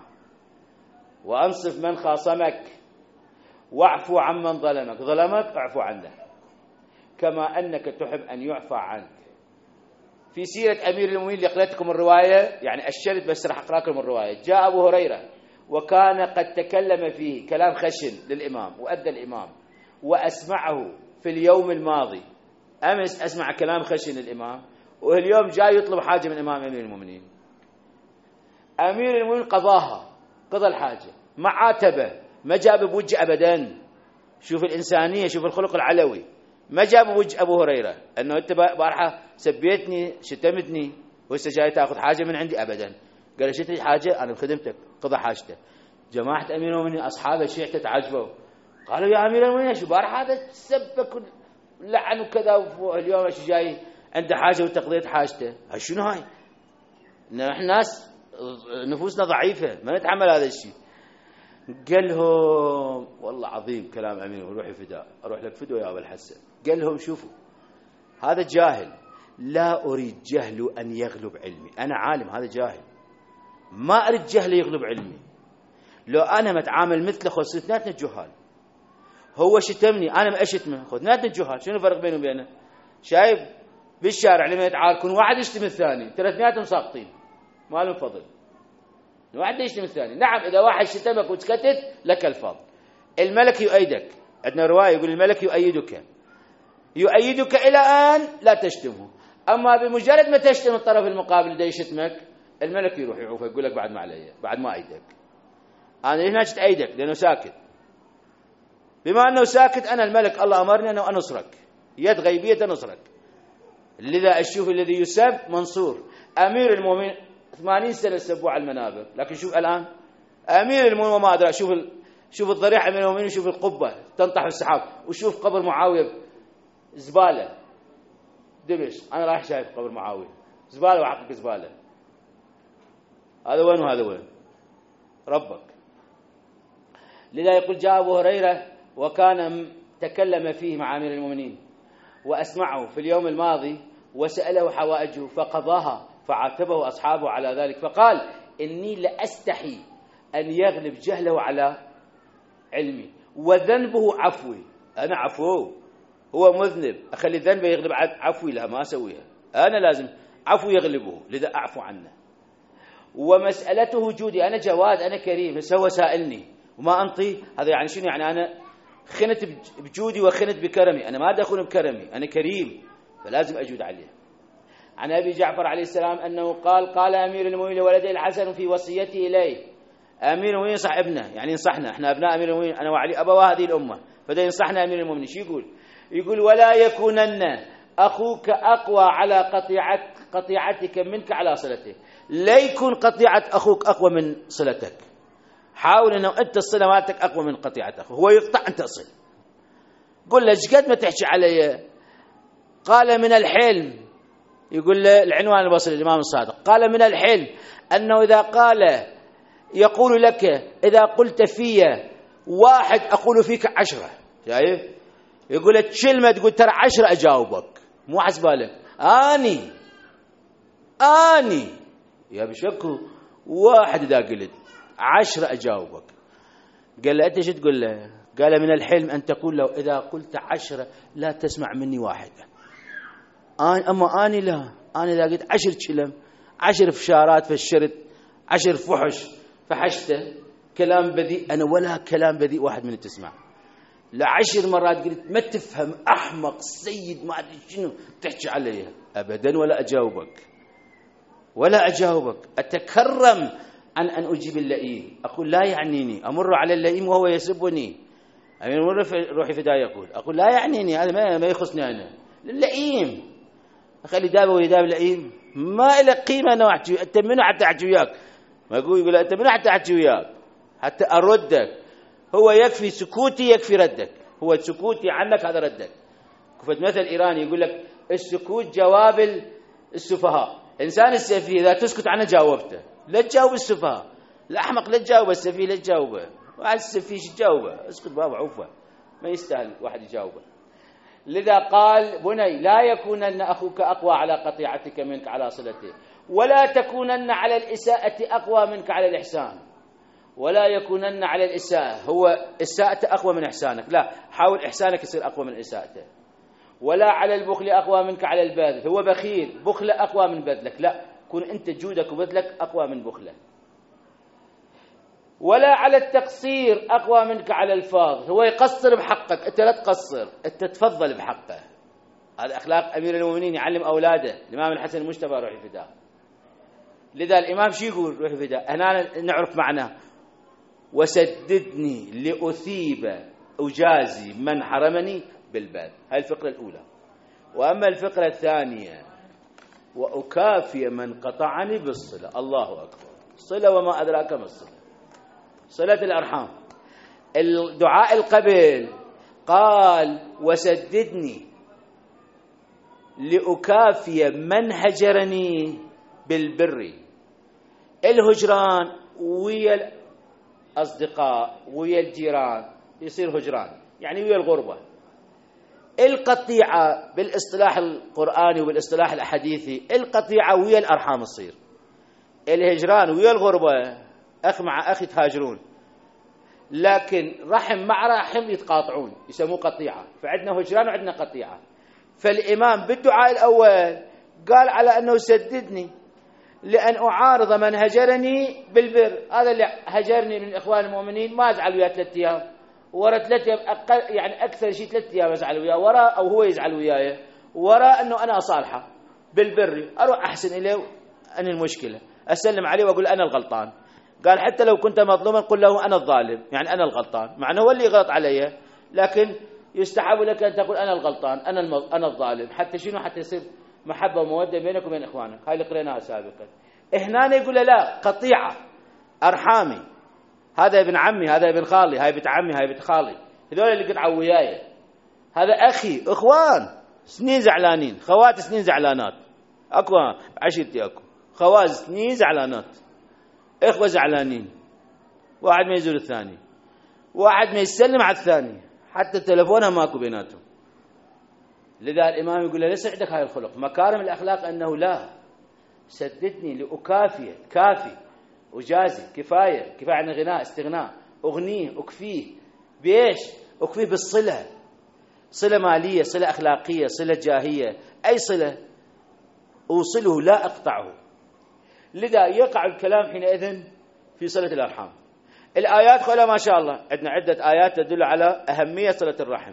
وأنصف من خاصمك واعفو عمن ظلمك، ظلمك اعفو عنه كما أنك تحب أن يعفى عنك. في سيرة أمير المؤمنين اللي قرأتكم الرواية، يعني الشرط بس راح أقرأ لكم الرواية. جاء أبو هريرة وكان قد تكلم فيه كلام خشن للإمام وأدى الإمام، وأسمعه في اليوم الماضي. أمس أسمع كلام خشن للإمام، واليوم جاي يطلب حاجة من إمام أمير المؤمنين. أمير المؤمنين قضاها، قضى الحاجة، ما عاتبه، ما جاب بوجه أبدا. شوف الإنسانية، شوف الخلق العلوي. ما جاب بوجه أبو هريرة أنه أنت بارحة سبيتني شتمتني وهسه جاي تأخذ حاجة من عندي أبدا. قال شتري حاجة أنا بخدمتك، قضى حاجته. جماعة أمير المؤمنين أصحابه شيعته تعجبوا، قالوا يا أمير المؤمنين شو بارحة هذا سبك لعن وكذا، واليوم ايش جاي عنده حاجة وتقضية حاجته. شنو هاي؟ نحن ناس نفوسنا ضعيفة ما نتحمل هذا الشيء. قال لهم والله عظيم كلام أمير، روحي فداء، أروح لك فدوى يا أبا الحسن. قال لهم شوفوا هذا جاهل، لا أريد جهل أن يغلب علمي، أنا عالم هذا جاهل، ما أريد جهل يغلب علمي. لو أنا متعامل مثله خذ اثنيناتنا الجهال، هو شتمني أنا ما أشتمه خذ اثنيناتنا الجهال، شنو الفرق بينه وبينه؟ شايف بالشارع لما يتعاركون واحد يشتم الثاني ثلاثمائة ساقطين ما لهم فضل. واحد يشتم الثاني. نعم إذا واحد شتمك وسكتت لك الفضل. الملك يؤيدك، عندنا رواية يقول الملك يؤيدك يؤيدك إلى أن لا تشتمه. أما بمجرد ما تشتم الطرف المقابل اللي يشتمك الملك يروح يعوفك يقول لك بعد ما علي بعد ما أيدك. أنا ليش ما شفت أيدك؟ لأنه ساكت. بما أنه ساكت أنا الملك الله أمرني أنه أنصرك، يد غيبية نصرك. لذا أشوف الذي يسب منصور. أمير المؤمنين ثمانين سنة سبوا على المنابر، لكن شوف الآن أمير المؤمنين وما أدرى. شوف ال... شوف الضريح أمير المؤمنين وشوف القبة تنطح في السحاب، وشوف قبر معاوية زبالة دبش. أنا رايح شايف قبر معاوية زبالة وحقك زبالة. هذا وين وهذا وين؟ ربك. لذا يقول جاء أبو هريرة وكان تكلم فيه مع أمير المؤمنين وأسمعه في اليوم الماضي وسأله حوائجه فقضاها، فعاتبه أصحابه على ذلك فقال إني لأستحي أن يغلب جهله على علمي وذنبه عفوي. أنا عفو، هو مذنب، أخلي ذنبه يغلب عفوي؟ لا ما أسويها، أنا لازم عفو يغلبه، لذا أعفو عنه. ومسألته وجودي، أنا جواد أنا كريم، بس هو سائلني وما أنطي. هذا يعني شنو؟ يعني أنا خنت بجودي وخنت بكرمي. أنا ما أدري أخون بكرمي، أنا كريم فلازم أجود عليه. عن أبي جعفر عليه السلام أنه قال قال أمير المؤمنين ولدي الحسن في وصيته إليه. أمير المؤمنين ينصح ابنه، يعني ينصحنا إحنا أبناء أمير المؤمنين، أنا وعلي أبوا هذه الأمة، فده ينصحنا أمير المؤمنين. شو يقول؟ يقول ولا يكونن أخوك أقوى على قطيعة قطيعتك منك على صلته. لا يكون قطيعة أخوك أقوى من صلتك. حاول أنه أنت الصلة مالتك أقوى من قطيعة أخوك، هو يقطع أنت أصل. قل له قد ما تحكي علي. قال من الحلم، يقول له العنوان البصري الإمام الصادق، قال من الحلم أنه إذا قال يقول لك إذا قلت في واحد أقول فيك عشرة. شايف؟ يقول لك كلمة تقول ترى عشرة أجاوبك، مو حسبالك أني أني يا بشكو واحد إذا قلت عشرة أجاوبك. قال له أنت شو تقول له؟ قال من الحلم أن تقول له إذا قلت عشرة لا تسمع مني واحدة. أنا أما أنا لا، أنا إذا قلت عشر كلم عشر فشارات فشرت عشر فحش فحشته كلام بذيء، أنا ولا كلام بذيء واحد من تسمع. لعشر مرات قلت ما تفهم أحمق سيد ما أدري شنو تحكي عليه أبدا ولا أجاوبك ولا أجاوبك. أتكرم عن أن أجيب اللئيم، أقول لا يعنيني، أمر على اللئيم وهو يسبني. أمين روحي فداء يقول أقول لا يعنيني، هذا ما ما يخصني أنا. للئيم أخلي دابه ويداب اللئيم ما له قيمة. أنا أحكي أنت منو حتى أحكي وياك؟ ما يقول يقول أنت منو حتى أحكي وياك حتى أردك؟ هو يكفي سكوتي يكفي ردك، هو سكوتي عنك هذا ردك. كفت مثل إيراني يقول لك السكوت جواب السفهاء. إنسان السفيه إذا تسكت عنه جاوبته، لا تجاوب السفهاء. الأحمق لا تجاوب، السفيه لا تجاوبه. وعلى السفيه شو تجاوبه؟ اسكت بابا عوفه، ما يستاهل واحد يجاوبه. لذا قال بني لا يكونن أخوك أقوى على قطيعتك منك على صلته، ولا تكونن على الإساءة أقوى منك على الإحسان. ولا يكونن على الإساءة، هو إساءته أقوى من إحسانك، لا، حاول إحسانك يصير أقوى من إساءته. ولا على البخل أقوى منك على البذل، هو بخيل بخله أقوى من بذلك، لا، كون أنت جودك وبذلك أقوى من بخله. ولا على التقصير أقوى منك على الفاضل، هو يقصر بحقك أنت لا تقصر، أنت تفضل بحقه. هذا أخلاق أمير المؤمنين يعلم أولاده. الإمام الحسن المجتبى روحي فداه. لذا الإمام شو يقول روحي فداه؟ هنا نعرف معناه وسددني لأثيب أجازي من حرمني بالباب. هاي الفقرة الأولى. وأما الفقرة الثانية وأكافي من قطعني بالصلة. الله أكبر. صلة وما أدراك ما الصلة، صلة الأرحام. الدعاء القبل قال وسددني لأكافي من هجرني بالبر. الهجران ويا الأصدقاء ويا الجيران يصير هجران، يعني ويا الغربة. القطيعة بالاصطلاح القرآني وبالاصطلاح الحديثي القطيعة ويا الأرحام تصير. الهجران ويا الغربة، أخ مع أخ يتهاجرون، لكن رحم مع رحم يتقاطعون يسموه قطيعة. فعندنا هجران وعندنا قطيعة. فالإمام بالدعاء الأول قال على أنه سددني لأن أعارض من هجرني بالبر. هذا اللي هجرني من إخوان المؤمنين ما أزعل وياه ثلاثة أيام، ورا ثلاثة أيام أقل يعني أكثر شيء ثلاثة أيام أزعل وياه، ورا أو هو يزعل وياي، ورا أنه أنا أصالحه بالبر، أروح أحسن إليه أن المشكلة أسلم عليه وأقول أنا الغلطان. قال حتى لو كنت مظلوما قل له أنا الظالم، يعني أنا الغلطان، مع أنه هو اللي غلط علي، لكن يستحب لك أن تقول أنا الغلطان أنا المظ... أنا الظالم، حتى شنو؟ حتى يصير محبة ومودة بينك وبين إخوانك. هاي اللي قريناها سابقا. هنا يقول لا، قطيعة أرحامي، هذا ابن عمي، هذا ابن خالي، هاي بنت عمي، هاي بنت خالي، هذول اللي قطعوا وياي، هذا أخي، إخوان سنين زعلانين، خوات سنين زعلانات، أكو عشرتي أكو خوات سنين زعلانات، إخوة زعلانين، واحد ما يزور الثاني، واحد ما يسلم على الثاني، حتى تلفونها ماكو بيناتهم. لذا الإمام يقول له ليس عندك هاي الخلق. مكارم الأخلاق أنه لا، سددني لأكافيه، كافي أجازي، كفاية، كفاية عن غناء استغناء، أغنيه أكفيه بإيش؟ أكفيه بالصلة، صلة مالية، صلة أخلاقية، صلة جاهية، أي صلة أوصله لا أقطعه. لذا يقع الكلام حينئذ في صلة الأرحام. الآيات خلا ما شاء الله عندنا عدة آيات تدل على أهمية صلة الرحم،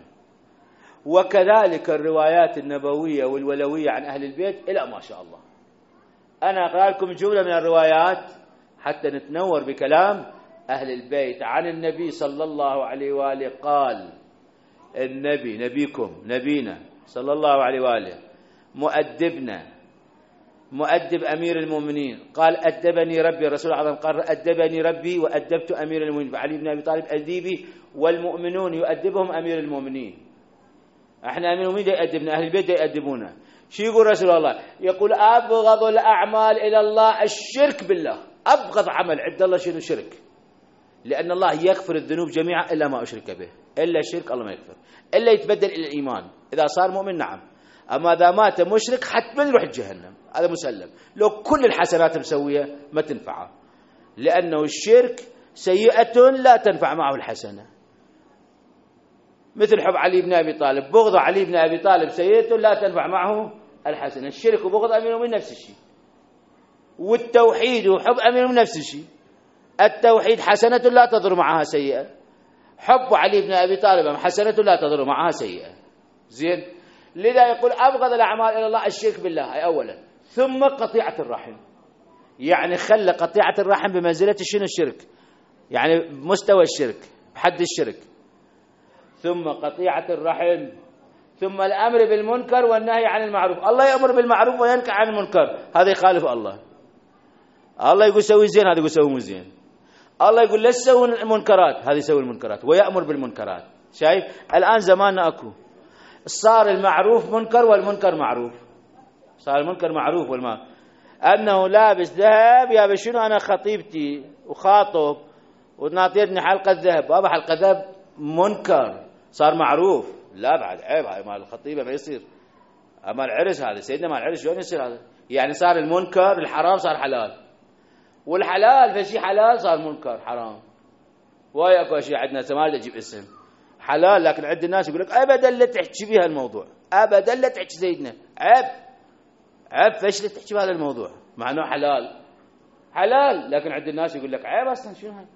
وكذلك الروايات النبوية والولوية عن أهل البيت إلى ما شاء الله. أنا أقرأ لكم جملة من الروايات حتى نتنور بكلام أهل البيت عن النبي صلى الله عليه وآله. قال النبي، نبيكم نبينا صلى الله عليه وآله، مؤدبنا، مؤدب أمير المؤمنين، قال أدبني ربي، الرسول العظيم قال أدبني ربي وأدبت أمير المؤمنين، علي بن أبي طالب أديبي والمؤمنون يؤدبهم أمير المؤمنين. احنا أمير المؤمنين يؤدبنا، أهل البيت يؤدبونا. شو يقول رسول الله؟ يقول أبغض الأعمال إلى الله الشرك بالله. أبغض عمل عند الله شنو؟ شرك. لأن الله يغفر الذنوب جميعا إلا ما أشرك به، إلا الشرك الله ما يغفر، إلا يتبدل إلى الإيمان. إذا صار مؤمن نعم، أما إذا مات مشرك حتما يروح جهنم، هذا مسلم، لو كل الحسنات مسوية ما تنفعه، لأنه الشرك سيئة لا تنفع معه الحسنة. مثل حب علي بن أبي طالب، بغض علي بن أبي طالب سيئة لا تنفع معه الحسنة. الشرك وبغض أمير المؤمنين نفس الشيء، والتوحيد وحب أمير المؤمنين نفس الشيء. التوحيد حسنة لا تضر معها سيئة، حب علي بن أبي طالب حسنة لا تضر معها سيئة. زين. لذا يقول أبغض الأعمال إلى الله الشرك بالله، أي أولا، ثم قطيعة الرحم، يعني خلى قطيعة الرحم بمنزلة شنو؟ الشرك، يعني مستوى الشرك، بحد الشرك. ثم قطيعة الرحم، ثم الأمر بالمنكر والنهي عن المعروف. الله يأمر بالمعروف وينهى عن المنكر، هذا يخالف الله. الله يقول سوي زين، هذا يقول سوي مو زين. الله يقول لا تسوي المنكرات، هذا يسوي المنكرات ويأمر بالمنكرات. شايف الآن زماننا أكو صار المعروف منكر والمنكر معروف، صار المنكر معروف والما أنه لابس ذهب، يا بشنو أنا خطيبتي وخاطب وناطيتني حلقة ذهب، بابا حلقة ذهب منكر، صار معروف. لا بعد عيب، هاي مال الخطيبة ما يصير، مال العرس، هذا سيدنا مال العرس شلون يصير هذا؟ يعني صار المنكر الحرام صار حلال، والحلال فشي حلال صار منكر حرام. واي اكو شيء عندنا ما تجيب اسم حلال، لكن عند الناس يقول لك ابدا لا تحكي بها الموضوع، ابدا لا تحكي سيدنا، عيب عيب فش لا تحكي بهذا الموضوع، مع انه حلال حلال، لكن عند الناس يقول لك عيب اصلا شنو هاي.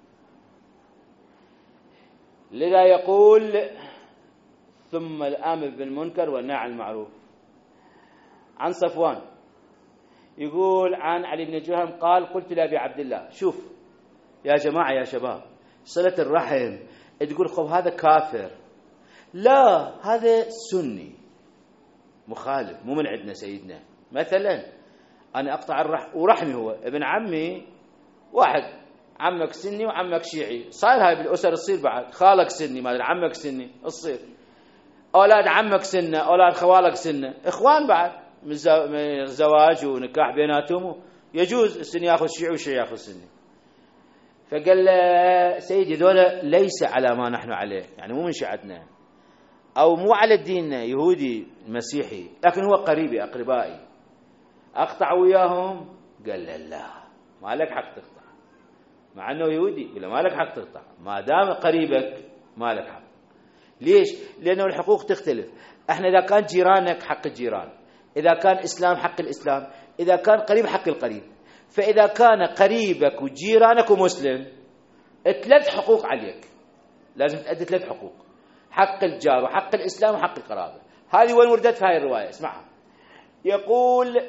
لذا يقول ثم الامر بالمنكر والنهي عن المعروف. عن صفوان يقول عن علي بن جهم قال قلت لأبي عبد الله، شوف يا جماعة يا شباب، صلة الرحم تقول خب هذا كافر، لا هذا سني مخالف، مو من عندنا سيدنا. مثلا أنا أقطع الرحم ورحمي هو ابن عمي، واحد عمك سني وعمك شيعي، صار هاي بالأسر تصير، بعد خالك سني ما أدري عمك سني تصير، أولاد عمك سنة أولاد خوالك سنة، إخوان بعد من زواج ونكاح بيناتهم يجوز السني ياخذ شيعي والشيعي ياخذ سني. فقال له سيدي ذولا ليس على ما نحن عليه، يعني مو من شيعتنا او مو على ديننا، يهودي مسيحي، لكن هو قريبي اقربائي، اقطع وياهم؟ قال له لا، ما لك حق تقطع، مع انه يهودي، قال له ما لك حق تقطع، ما دام قريبك ما لك حق. ليش؟ لأنه الحقوق تختلف. احنا إذا كان جيرانك حق الجيران، إذا كان إسلام حق الإسلام، إذا كان قريب حق القريب. فإذا كان قريبك وجيرانك ومسلم، ثلاث حقوق عليك، لازم تأدي ثلاث حقوق: حق الجار وحق الإسلام وحق القرابة. هذه وين وردت في هذه الرواية؟ اسمعها. يقول: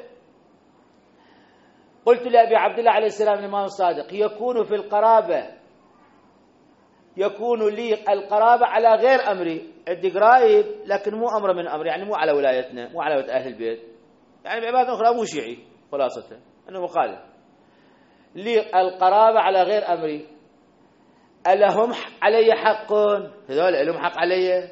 قلت لأبي عبد الله عليه السلام الإمام الصادق: يكون في القرابة يكون لي القرابة على غير أمري. عندي قرايب لكن مو أمر من أمري، يعني مو على ولايتنا، مو على ولاية أهل البيت، يعني بعبادة أخرى مو شيعي خلاصة، أنه مخالف. لي القرابة على غير أمري، ألهم علي حق؟ هذول لهم حق علي؟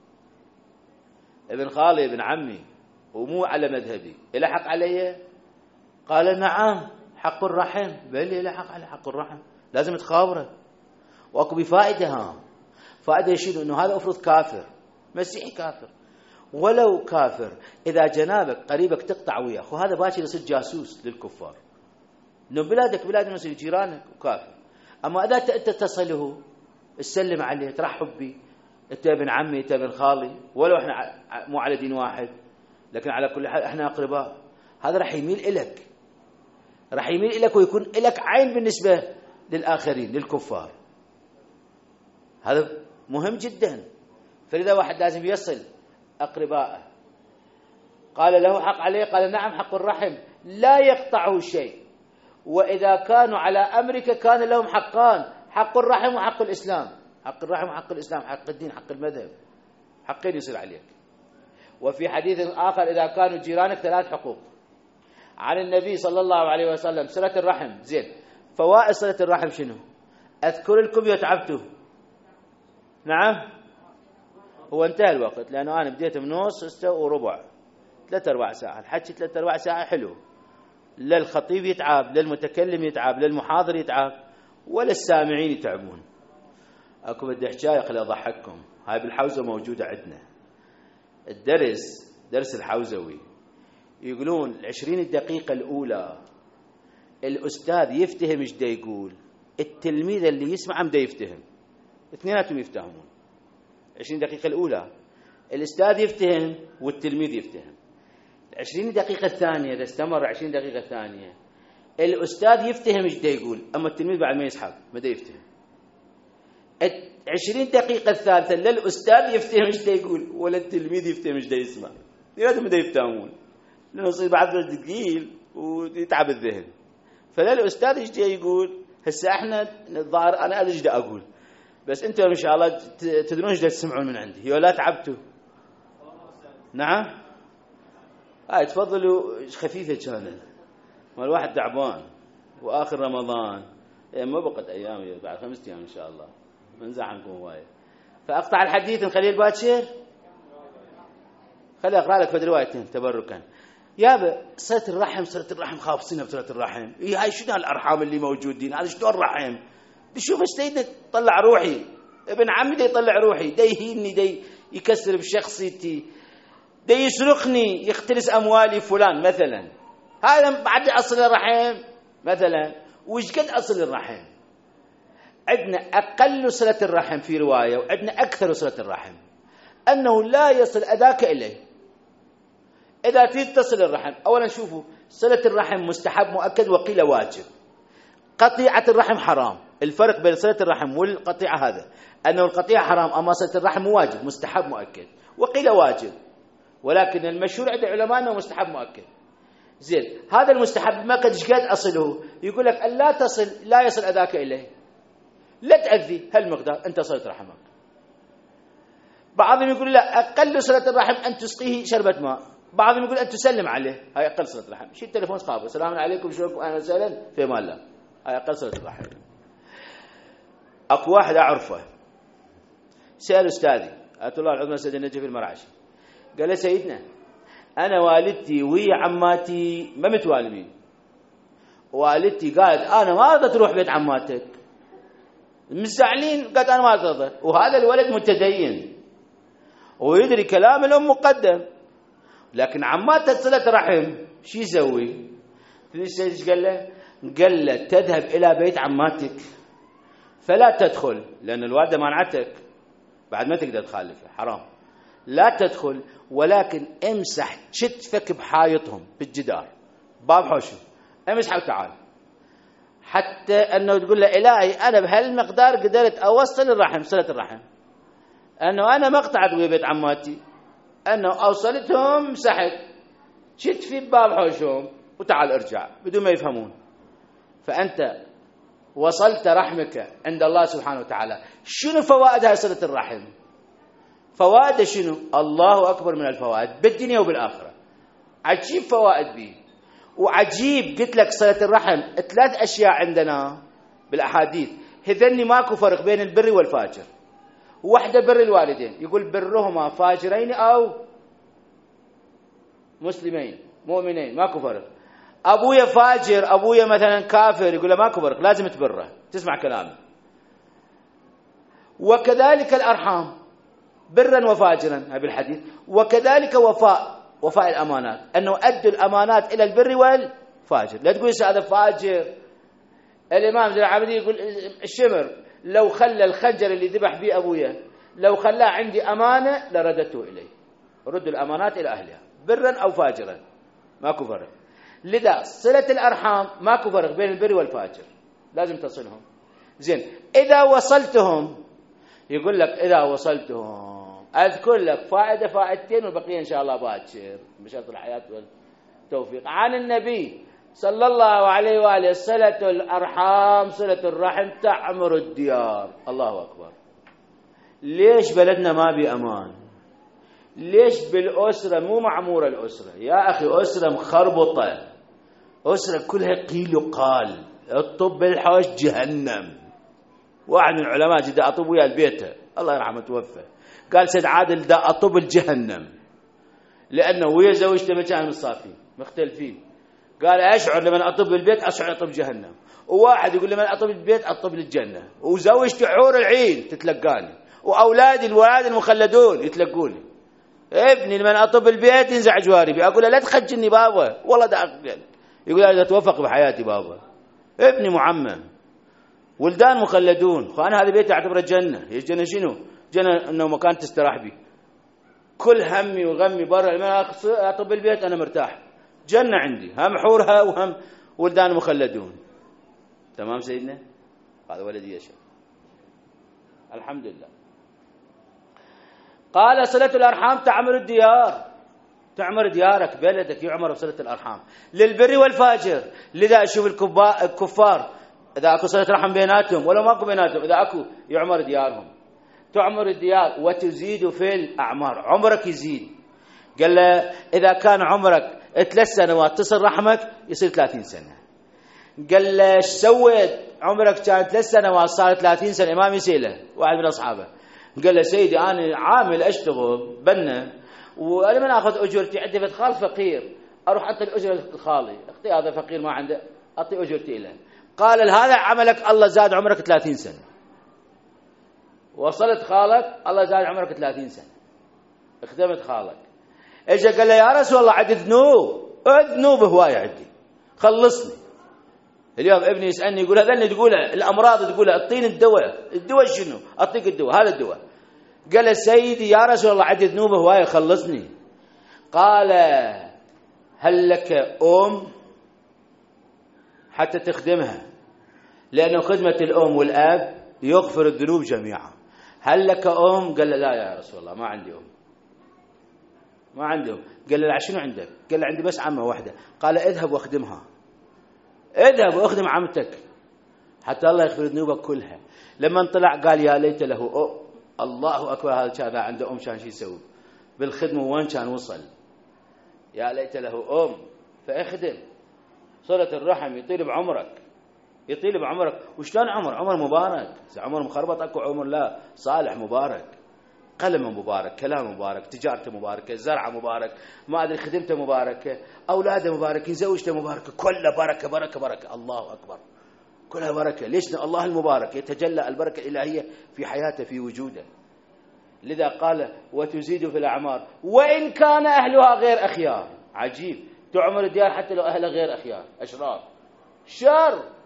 ابن خالي ابن عمي ومو على مذهبي، إله حق علي؟ قال: نعم، حق الرحم. بل له حق على حق الرحم، لازم تخابره. واكو بفائدة، ها فائدة يشير انه هذا افرض كافر مسيحي كافر، ولو كافر اذا جنابك قريبك تقطع وياه، وهذا باكر يصير جاسوس للكفار، انه بلادك بلاد المسلمين جيرانك وكافر. اما اذا انت تصله تسلم عليه ترحب به، انت ابن عمي انت ابن خالي، ولو احنا مو على دين واحد لكن على كل حال احنا اقرباء، هذا راح يميل الك، راح يميل الك ويكون لك عين بالنسبه للاخرين للكفار. هذا مهم جدا. فلذا واحد لازم يصل أقربائه. قال: له حق عليه؟ قال: نعم، حق الرحم لا يقطعه شيء، وإذا كانوا على أمرك كان لهم حقان: حق الرحم وحق الإسلام. حق الرحم وحق الإسلام، حق الدين حق المذهب، حقين يصير عليك. وفي حديث آخر: إذا كانوا جيرانك ثلاث حقوق. عن النبي صلى الله عليه وسلم: صلة الرحم. زين، فوائد صلة الرحم شنو؟ أذكر لكم يتعبتوا. نعم، هو انتهى الوقت لأنه أنا بديت من نص ستة وربع، ثلاثة أربع ساعة. الحكي ثلاثة أربع ساعة حلو، لا الخطيب يتعب، لا المتكلم يتعب، لا المحاضر يتعب، ولا السامعين يتعبون. أكو بدي حكاية خلي أضحككم. هاي بالحوزة موجودة عندنا، الدرس درس الحوزوي، يقولون العشرين دقيقة الأولى الأستاذ يفتهم إيش دا يقول، التلميذ اللي يسمع مدا يفتهم، اثنيناتهم يفتهمون. عشرين دقيقة الأولى الأستاذ يفتهم والتلميذ يفتهم. العشرين دقيقة الثانية إذا استمر عشرين دقيقة ثانية الأستاذ يفتهم إيش دا يقول، أما التلميذ بعد ما يسحب مدا يفتهم. العشرين دقيقة الثالثة لا الأستاذ يفتهم إيش دا يقول ولا التلميذ يفتهم إيش دا يسمع، اثنيناتهم مدا يفتهمون، لأنه يصير بعد ثقيل ويتعب الذهن. فلا الأستاذ إيش دا يقول. هسه احنا الظاهر أنا أدري إيش دا أقول، بس انتم ان شاء الله تدرون ايش تسمعون من عندي، يا لا تعبتوا. نعم، هاي تفضلوا خفيفه كانت، ما الواحد تعبان واخر رمضان، يعني ما بقت ايام، بعد خمسة ايام ان شاء الله منزح عنكم هوايه. فاقطع الحديث نخليه الباكر، خلي اقرا لك في روايتين تبركا. يابا صلة الرحم، صلة الرحم خابصينها بصلة الرحم. إيه هاي شنو هالارحام اللي موجودين، هذا شنو الرحم؟ بشوف ايش دا يطلع روحي، ابن عمي دا يطلع روحي، دا يهيني، دا يكسر بشخصيتي، دا يسرقني، يختلس اموالي فلان مثلا. هذا بعد اصل الرحم مثلا. وش قد اصل الرحم؟ عندنا اقل صلة الرحم في روايه، وعندنا اكثر صلة الرحم، انه لا يصل اداك اليه. اذا تريد تصل الرحم، اولا شوفوا صلة الرحم مستحب مؤكد وقيل واجب. قطيعة الرحم حرام. الفرق بين صلة الرحم والقطيعة هذا، أنه القطيعة حرام، أما صلة الرحم واجب مستحب مؤكد، وقيل واجب، ولكن المشهور عند العلماء أنه مستحب مؤكد. زين، هذا المستحب ما قد قد أصله، يقول لك أن لا تصل، لا يصل أذاك إليه، لا تأذي هالمقدار، أنت صلة رحمك. بعضهم يقول لا، أقل صلة الرحم أن تسقيه شربة ماء، بعضهم يقول أن تسلم عليه، هاي أقل صلة الرحم. شيل التليفون خابر، السلام عليكم شلونكم أهلا وسهلا في امان الله، هاي أقل صلة الرحم. أكو واحد أعرفه سأل أستاذي آية الله العظمى سيد النجف المرعشي، قال له سيدنا أنا والدتي ويا عماتي ما متوالمين، والدتي قالت أنا ما أرضى تروح بيت عماتك، مزعلين، قالت أنا ما أرضى، وهذا الولد متدين ويدري كلام الأم مقدم، لكن عماتك صلة رحم شو يسوي؟ ايش قال له؟ قال له تذهب إلى بيت عماتك فلا تدخل، لأن الوالدة منعتك، بعد ما تقدر تخالفه، حرام. لا تدخل، ولكن امسح كتفك بحائطهم بالجدار، باب حوشهم، امسحه وتعال، حتى أنه تقول له إلهي أنا بهالمقدار قدرت أوصل الرحم، صلة الرحم، أنه أنا ما قطعت ويا بيت عماتي، أنه أوصلتهم مسحت كتفي بباب حوشهم وتعال ارجع بدون ما يفهمون. فأنت وصلت رحمك عند الله سبحانه وتعالى. شنو فوائد هاي صلة الرحم؟ فوائد شنو؟ الله أكبر من الفوائد بالدنيا وبالآخرة، عجيب فوائد به. وعجيب قلت لك صلة الرحم ثلاث أشياء عندنا بالأحاديث، هذني ماكو فرق بين البر والفاجر. واحدة بر الوالدين، يقول برهما فاجرين أو مسلمين مؤمنين، ماكو فرق. أبويا فاجر، أبويا مثلا كافر، يقول له ماكو فرق، لازم تبره، تسمع كلامه. وكذلك الأرحام برا وفاجرا، هذا بالحديث. وكذلك وفاء وفاء الأمانات، أنه أدوا الأمانات إلى البر والفاجر. لا تقول هذا فاجر. الإمام زين العابدين يقول الشمر لو خلى الخنجر اللي ذبح به أبويا لو خلاه عندي أمانة لردته إليه. رد الأمانات إلى أهلها برا أو فاجرا، ماكو فرق. لذا صلة الأرحام ماكو فرق بين البر والفاجر، لازم تصلهم. زين إذا وصلتهم، يقول لك إذا وصلتهم أذكر لك فائدة فائدتين والبقية إن شاء الله باكر بشرط الحياة والتوفيق. عن النبي صلى الله عليه وآله: صلة الأرحام صلة الرحم تعمر الديار. الله أكبر. ليش بلدنا ما بأمان؟ ليش بالأسرة مو معمورة الأسرة؟ يا أخي أسرة مخربطة، أسرة كلها قيل وقال، الطب الحوش جهنم. واحد من العلماء جدا أطب ويا البيت، الله يرحمه توفى، قال سيد عادل دا أطب الجهنم، لأنه ويا زوجته ما كانوا مصافين مختلفين. قال أشعر لما أطب البيت أشعر أطب جهنم، وواحد يقول لما أطب البيت أطب للجنة، وزوجته حور العين تتلقاني، وأولادي الولاد المخلدون يتلقوني. ابني لما أطب البيت ينزع جواربي، أقول له لا تخجلني بابا، والله دا أقبل. يقول هذا توفق بحياتي بابا، ابني معمم، ولدان مخلدون، فأنا هذا بيتي أعتبره جنة. هي جنة شنو؟ جنة أنه مكان تستراح بي، كل همي وغمي برا، لما أطب البيت أنا مرتاح، جنة عندي، هم حورها وهم ولدان مخلدون. تمام سيدنا؟ هذا ولدي يشاء الحمد لله. قال: صلة الأرحام تعمر الديار، تعمر ديارك بلدك يعمر بصلة الأرحام للبر والفاجر. لذا أشوف الكفار إذا أكو صلة رحم بيناتهم ولا ما أكو بيناتهم، إذا أكو يعمر ديارهم. تعمر الديار وتزيد في الأعمار، عمرك يزيد. قال له إذا كان عمرك ثلاث سنوات تصل رحمك يصير ثلاثين سنة. قال له ايش سويت؟ عمرك كان ثلاث سنوات صار ثلاثين سنة. إمام يسيله واحد من أصحابه قال له سيدي أنا عامل أشتغل بنا، وأنا من أخذ أجرتي، عندي بيت خال فقير، أروح أعطي الأجرة لخالي، أختي هذا فقير ما عنده أعطي أجرتي له. قال هذا عملك الله زاد عمرك ثلاثين سنة، وصلت خالك الله زاد عمرك ثلاثين سنة، اخدمت خالك. اجى قال له يا رسول الله عندي ذنوب، ذنوب هواية عندي، خلصني. اليوم ابني يسألني يقول هذا اللي تقوله الأمراض، تقوله اعطيني الدواء. الدواء شنو؟ أعطيك الدواء، هذا الدواء. قال له سيدي يا رسول الله عندي ذنوب هواية خلصني. قال هل لك أم حتى تخدمها؟ لأنه خدمة الأم والأب يغفر الذنوب جميعا. هل لك أم؟ قال له لا يا رسول الله ما عندي أم، ما عندي أم. قال له شنو عندك؟ قال له عندي بس عمة واحدة. قال اذهب واخدمها، اذهب واخدم عمتك حتى الله يغفر ذنوبك كلها. لما طلع قال يا ليت له أم. الله أكبر، هذا كان عنده أم كان شو يسوي بالخدمة وين كان وصل. يا ليت له أم فاخدم. صلة الرحم يطيل بعمرك، يطيل بعمرك. وشلون عمر؟ عمر مبارك، عمر مخربط اكو عمر لا صالح مبارك، قلمه مبارك، كلامه مبارك، تجارته مباركه، زرعه مبارك، ما ادري خدمته مباركه، اولاده مباركين، زوجته مباركه، كله بركه بركه بركه. الله اكبر، كلها بركه. ليش؟ الله المبارك يتجلى البركه الالهيه في حياته في وجوده. لذا قال وتزيد في الاعمار وان كان اهلها غير اخيار. عجيب، تعمر الديار حتى لو اهلها غير اخيار، اشرار، شر.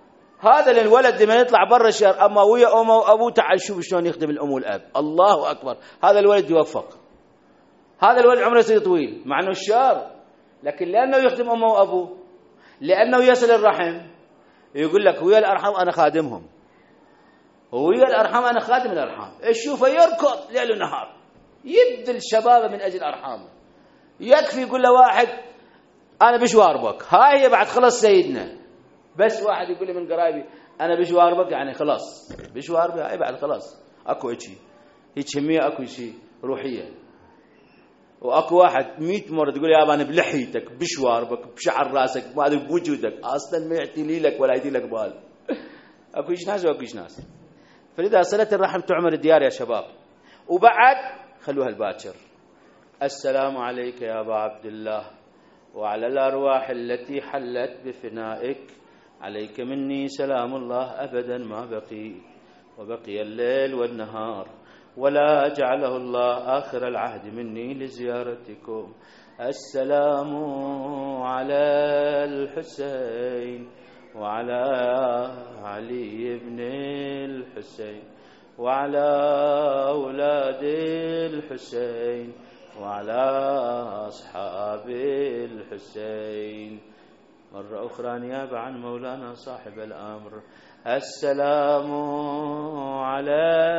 هذا الولد لما يطلع برا الشهر أما ويا أمه وأبوه تعال شوف شلون يخدم الأم والأب. الله أكبر، هذا الولد يوفق. هذا الولد عمره يصير طويل مع أنه الشهر، لكن لأنه يخدم أمه وأبوه، لأنه يصل الرحم، يقول لك ويا الأرحام أنا خادمهم، ويا الأرحام أنا خادم الأرحام. شوفه يركض ليل ونهار يبذل شبابه من أجل أرحامه. يكفي يقول له واحد أنا بشواربك، هاي هي بعد خلص سيدنا. بس واحد يقول لي من قرايبي أنا بشواربك، يعني خلاص بشواربي هاي بعد خلاص أكو شيء هيك همية، أكو شيء روحية. وأكو واحد مئة مرة تقول يا أبا أنا بلحيتك بشواربك بشعر راسك ما أدري بوجودك، أصلا ما يعطي لي لك ولا يدي لك بال. أكو إيش ناس وأكو إيش ناس. فلذا صلة الرحم تعمر الديار يا شباب. وبعد خلوها الباكر. السلام عليك يا أبا عبد الله وعلى الأرواح التي حلت بفنائك، عليك مني سلام الله أبدا ما بقي، وبقي الليل والنهار، ولا جعله الله آخر العهد مني لزيارتكم. السلام على الحسين وعلى علي بن الحسين وعلى أولاد الحسين وعلى أصحاب الحسين. مرة أخرى نيابة عن مولانا صاحب الأمر. السلام على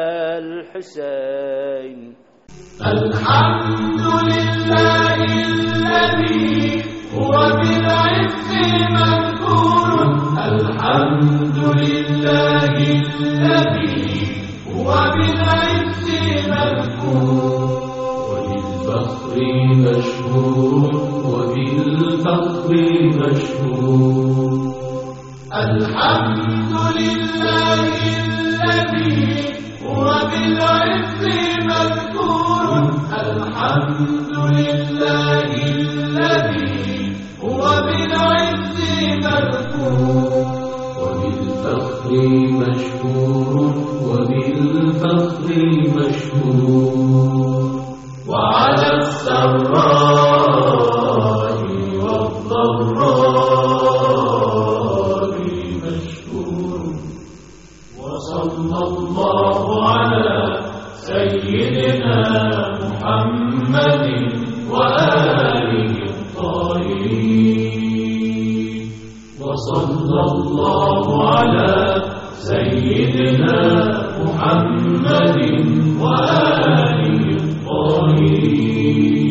الحسين. الحمد لله الذي هو بالعز مذكور، الحمد لله الذي هو بالعز مذكور، وبالفخر مشهور وبالفخر مشهور. الحمد لله الذي هو بالعز مذكور، الحمد لله الذي هو بالعز مذكور، وبالفخر مشهور وبالفخر مشهور. وعلى السراء والضراء مشهور. وصلى الله على سيدنا محمد وآله الطاهرين. وصلى الله على سيدنا محمد وآله الطاهرين.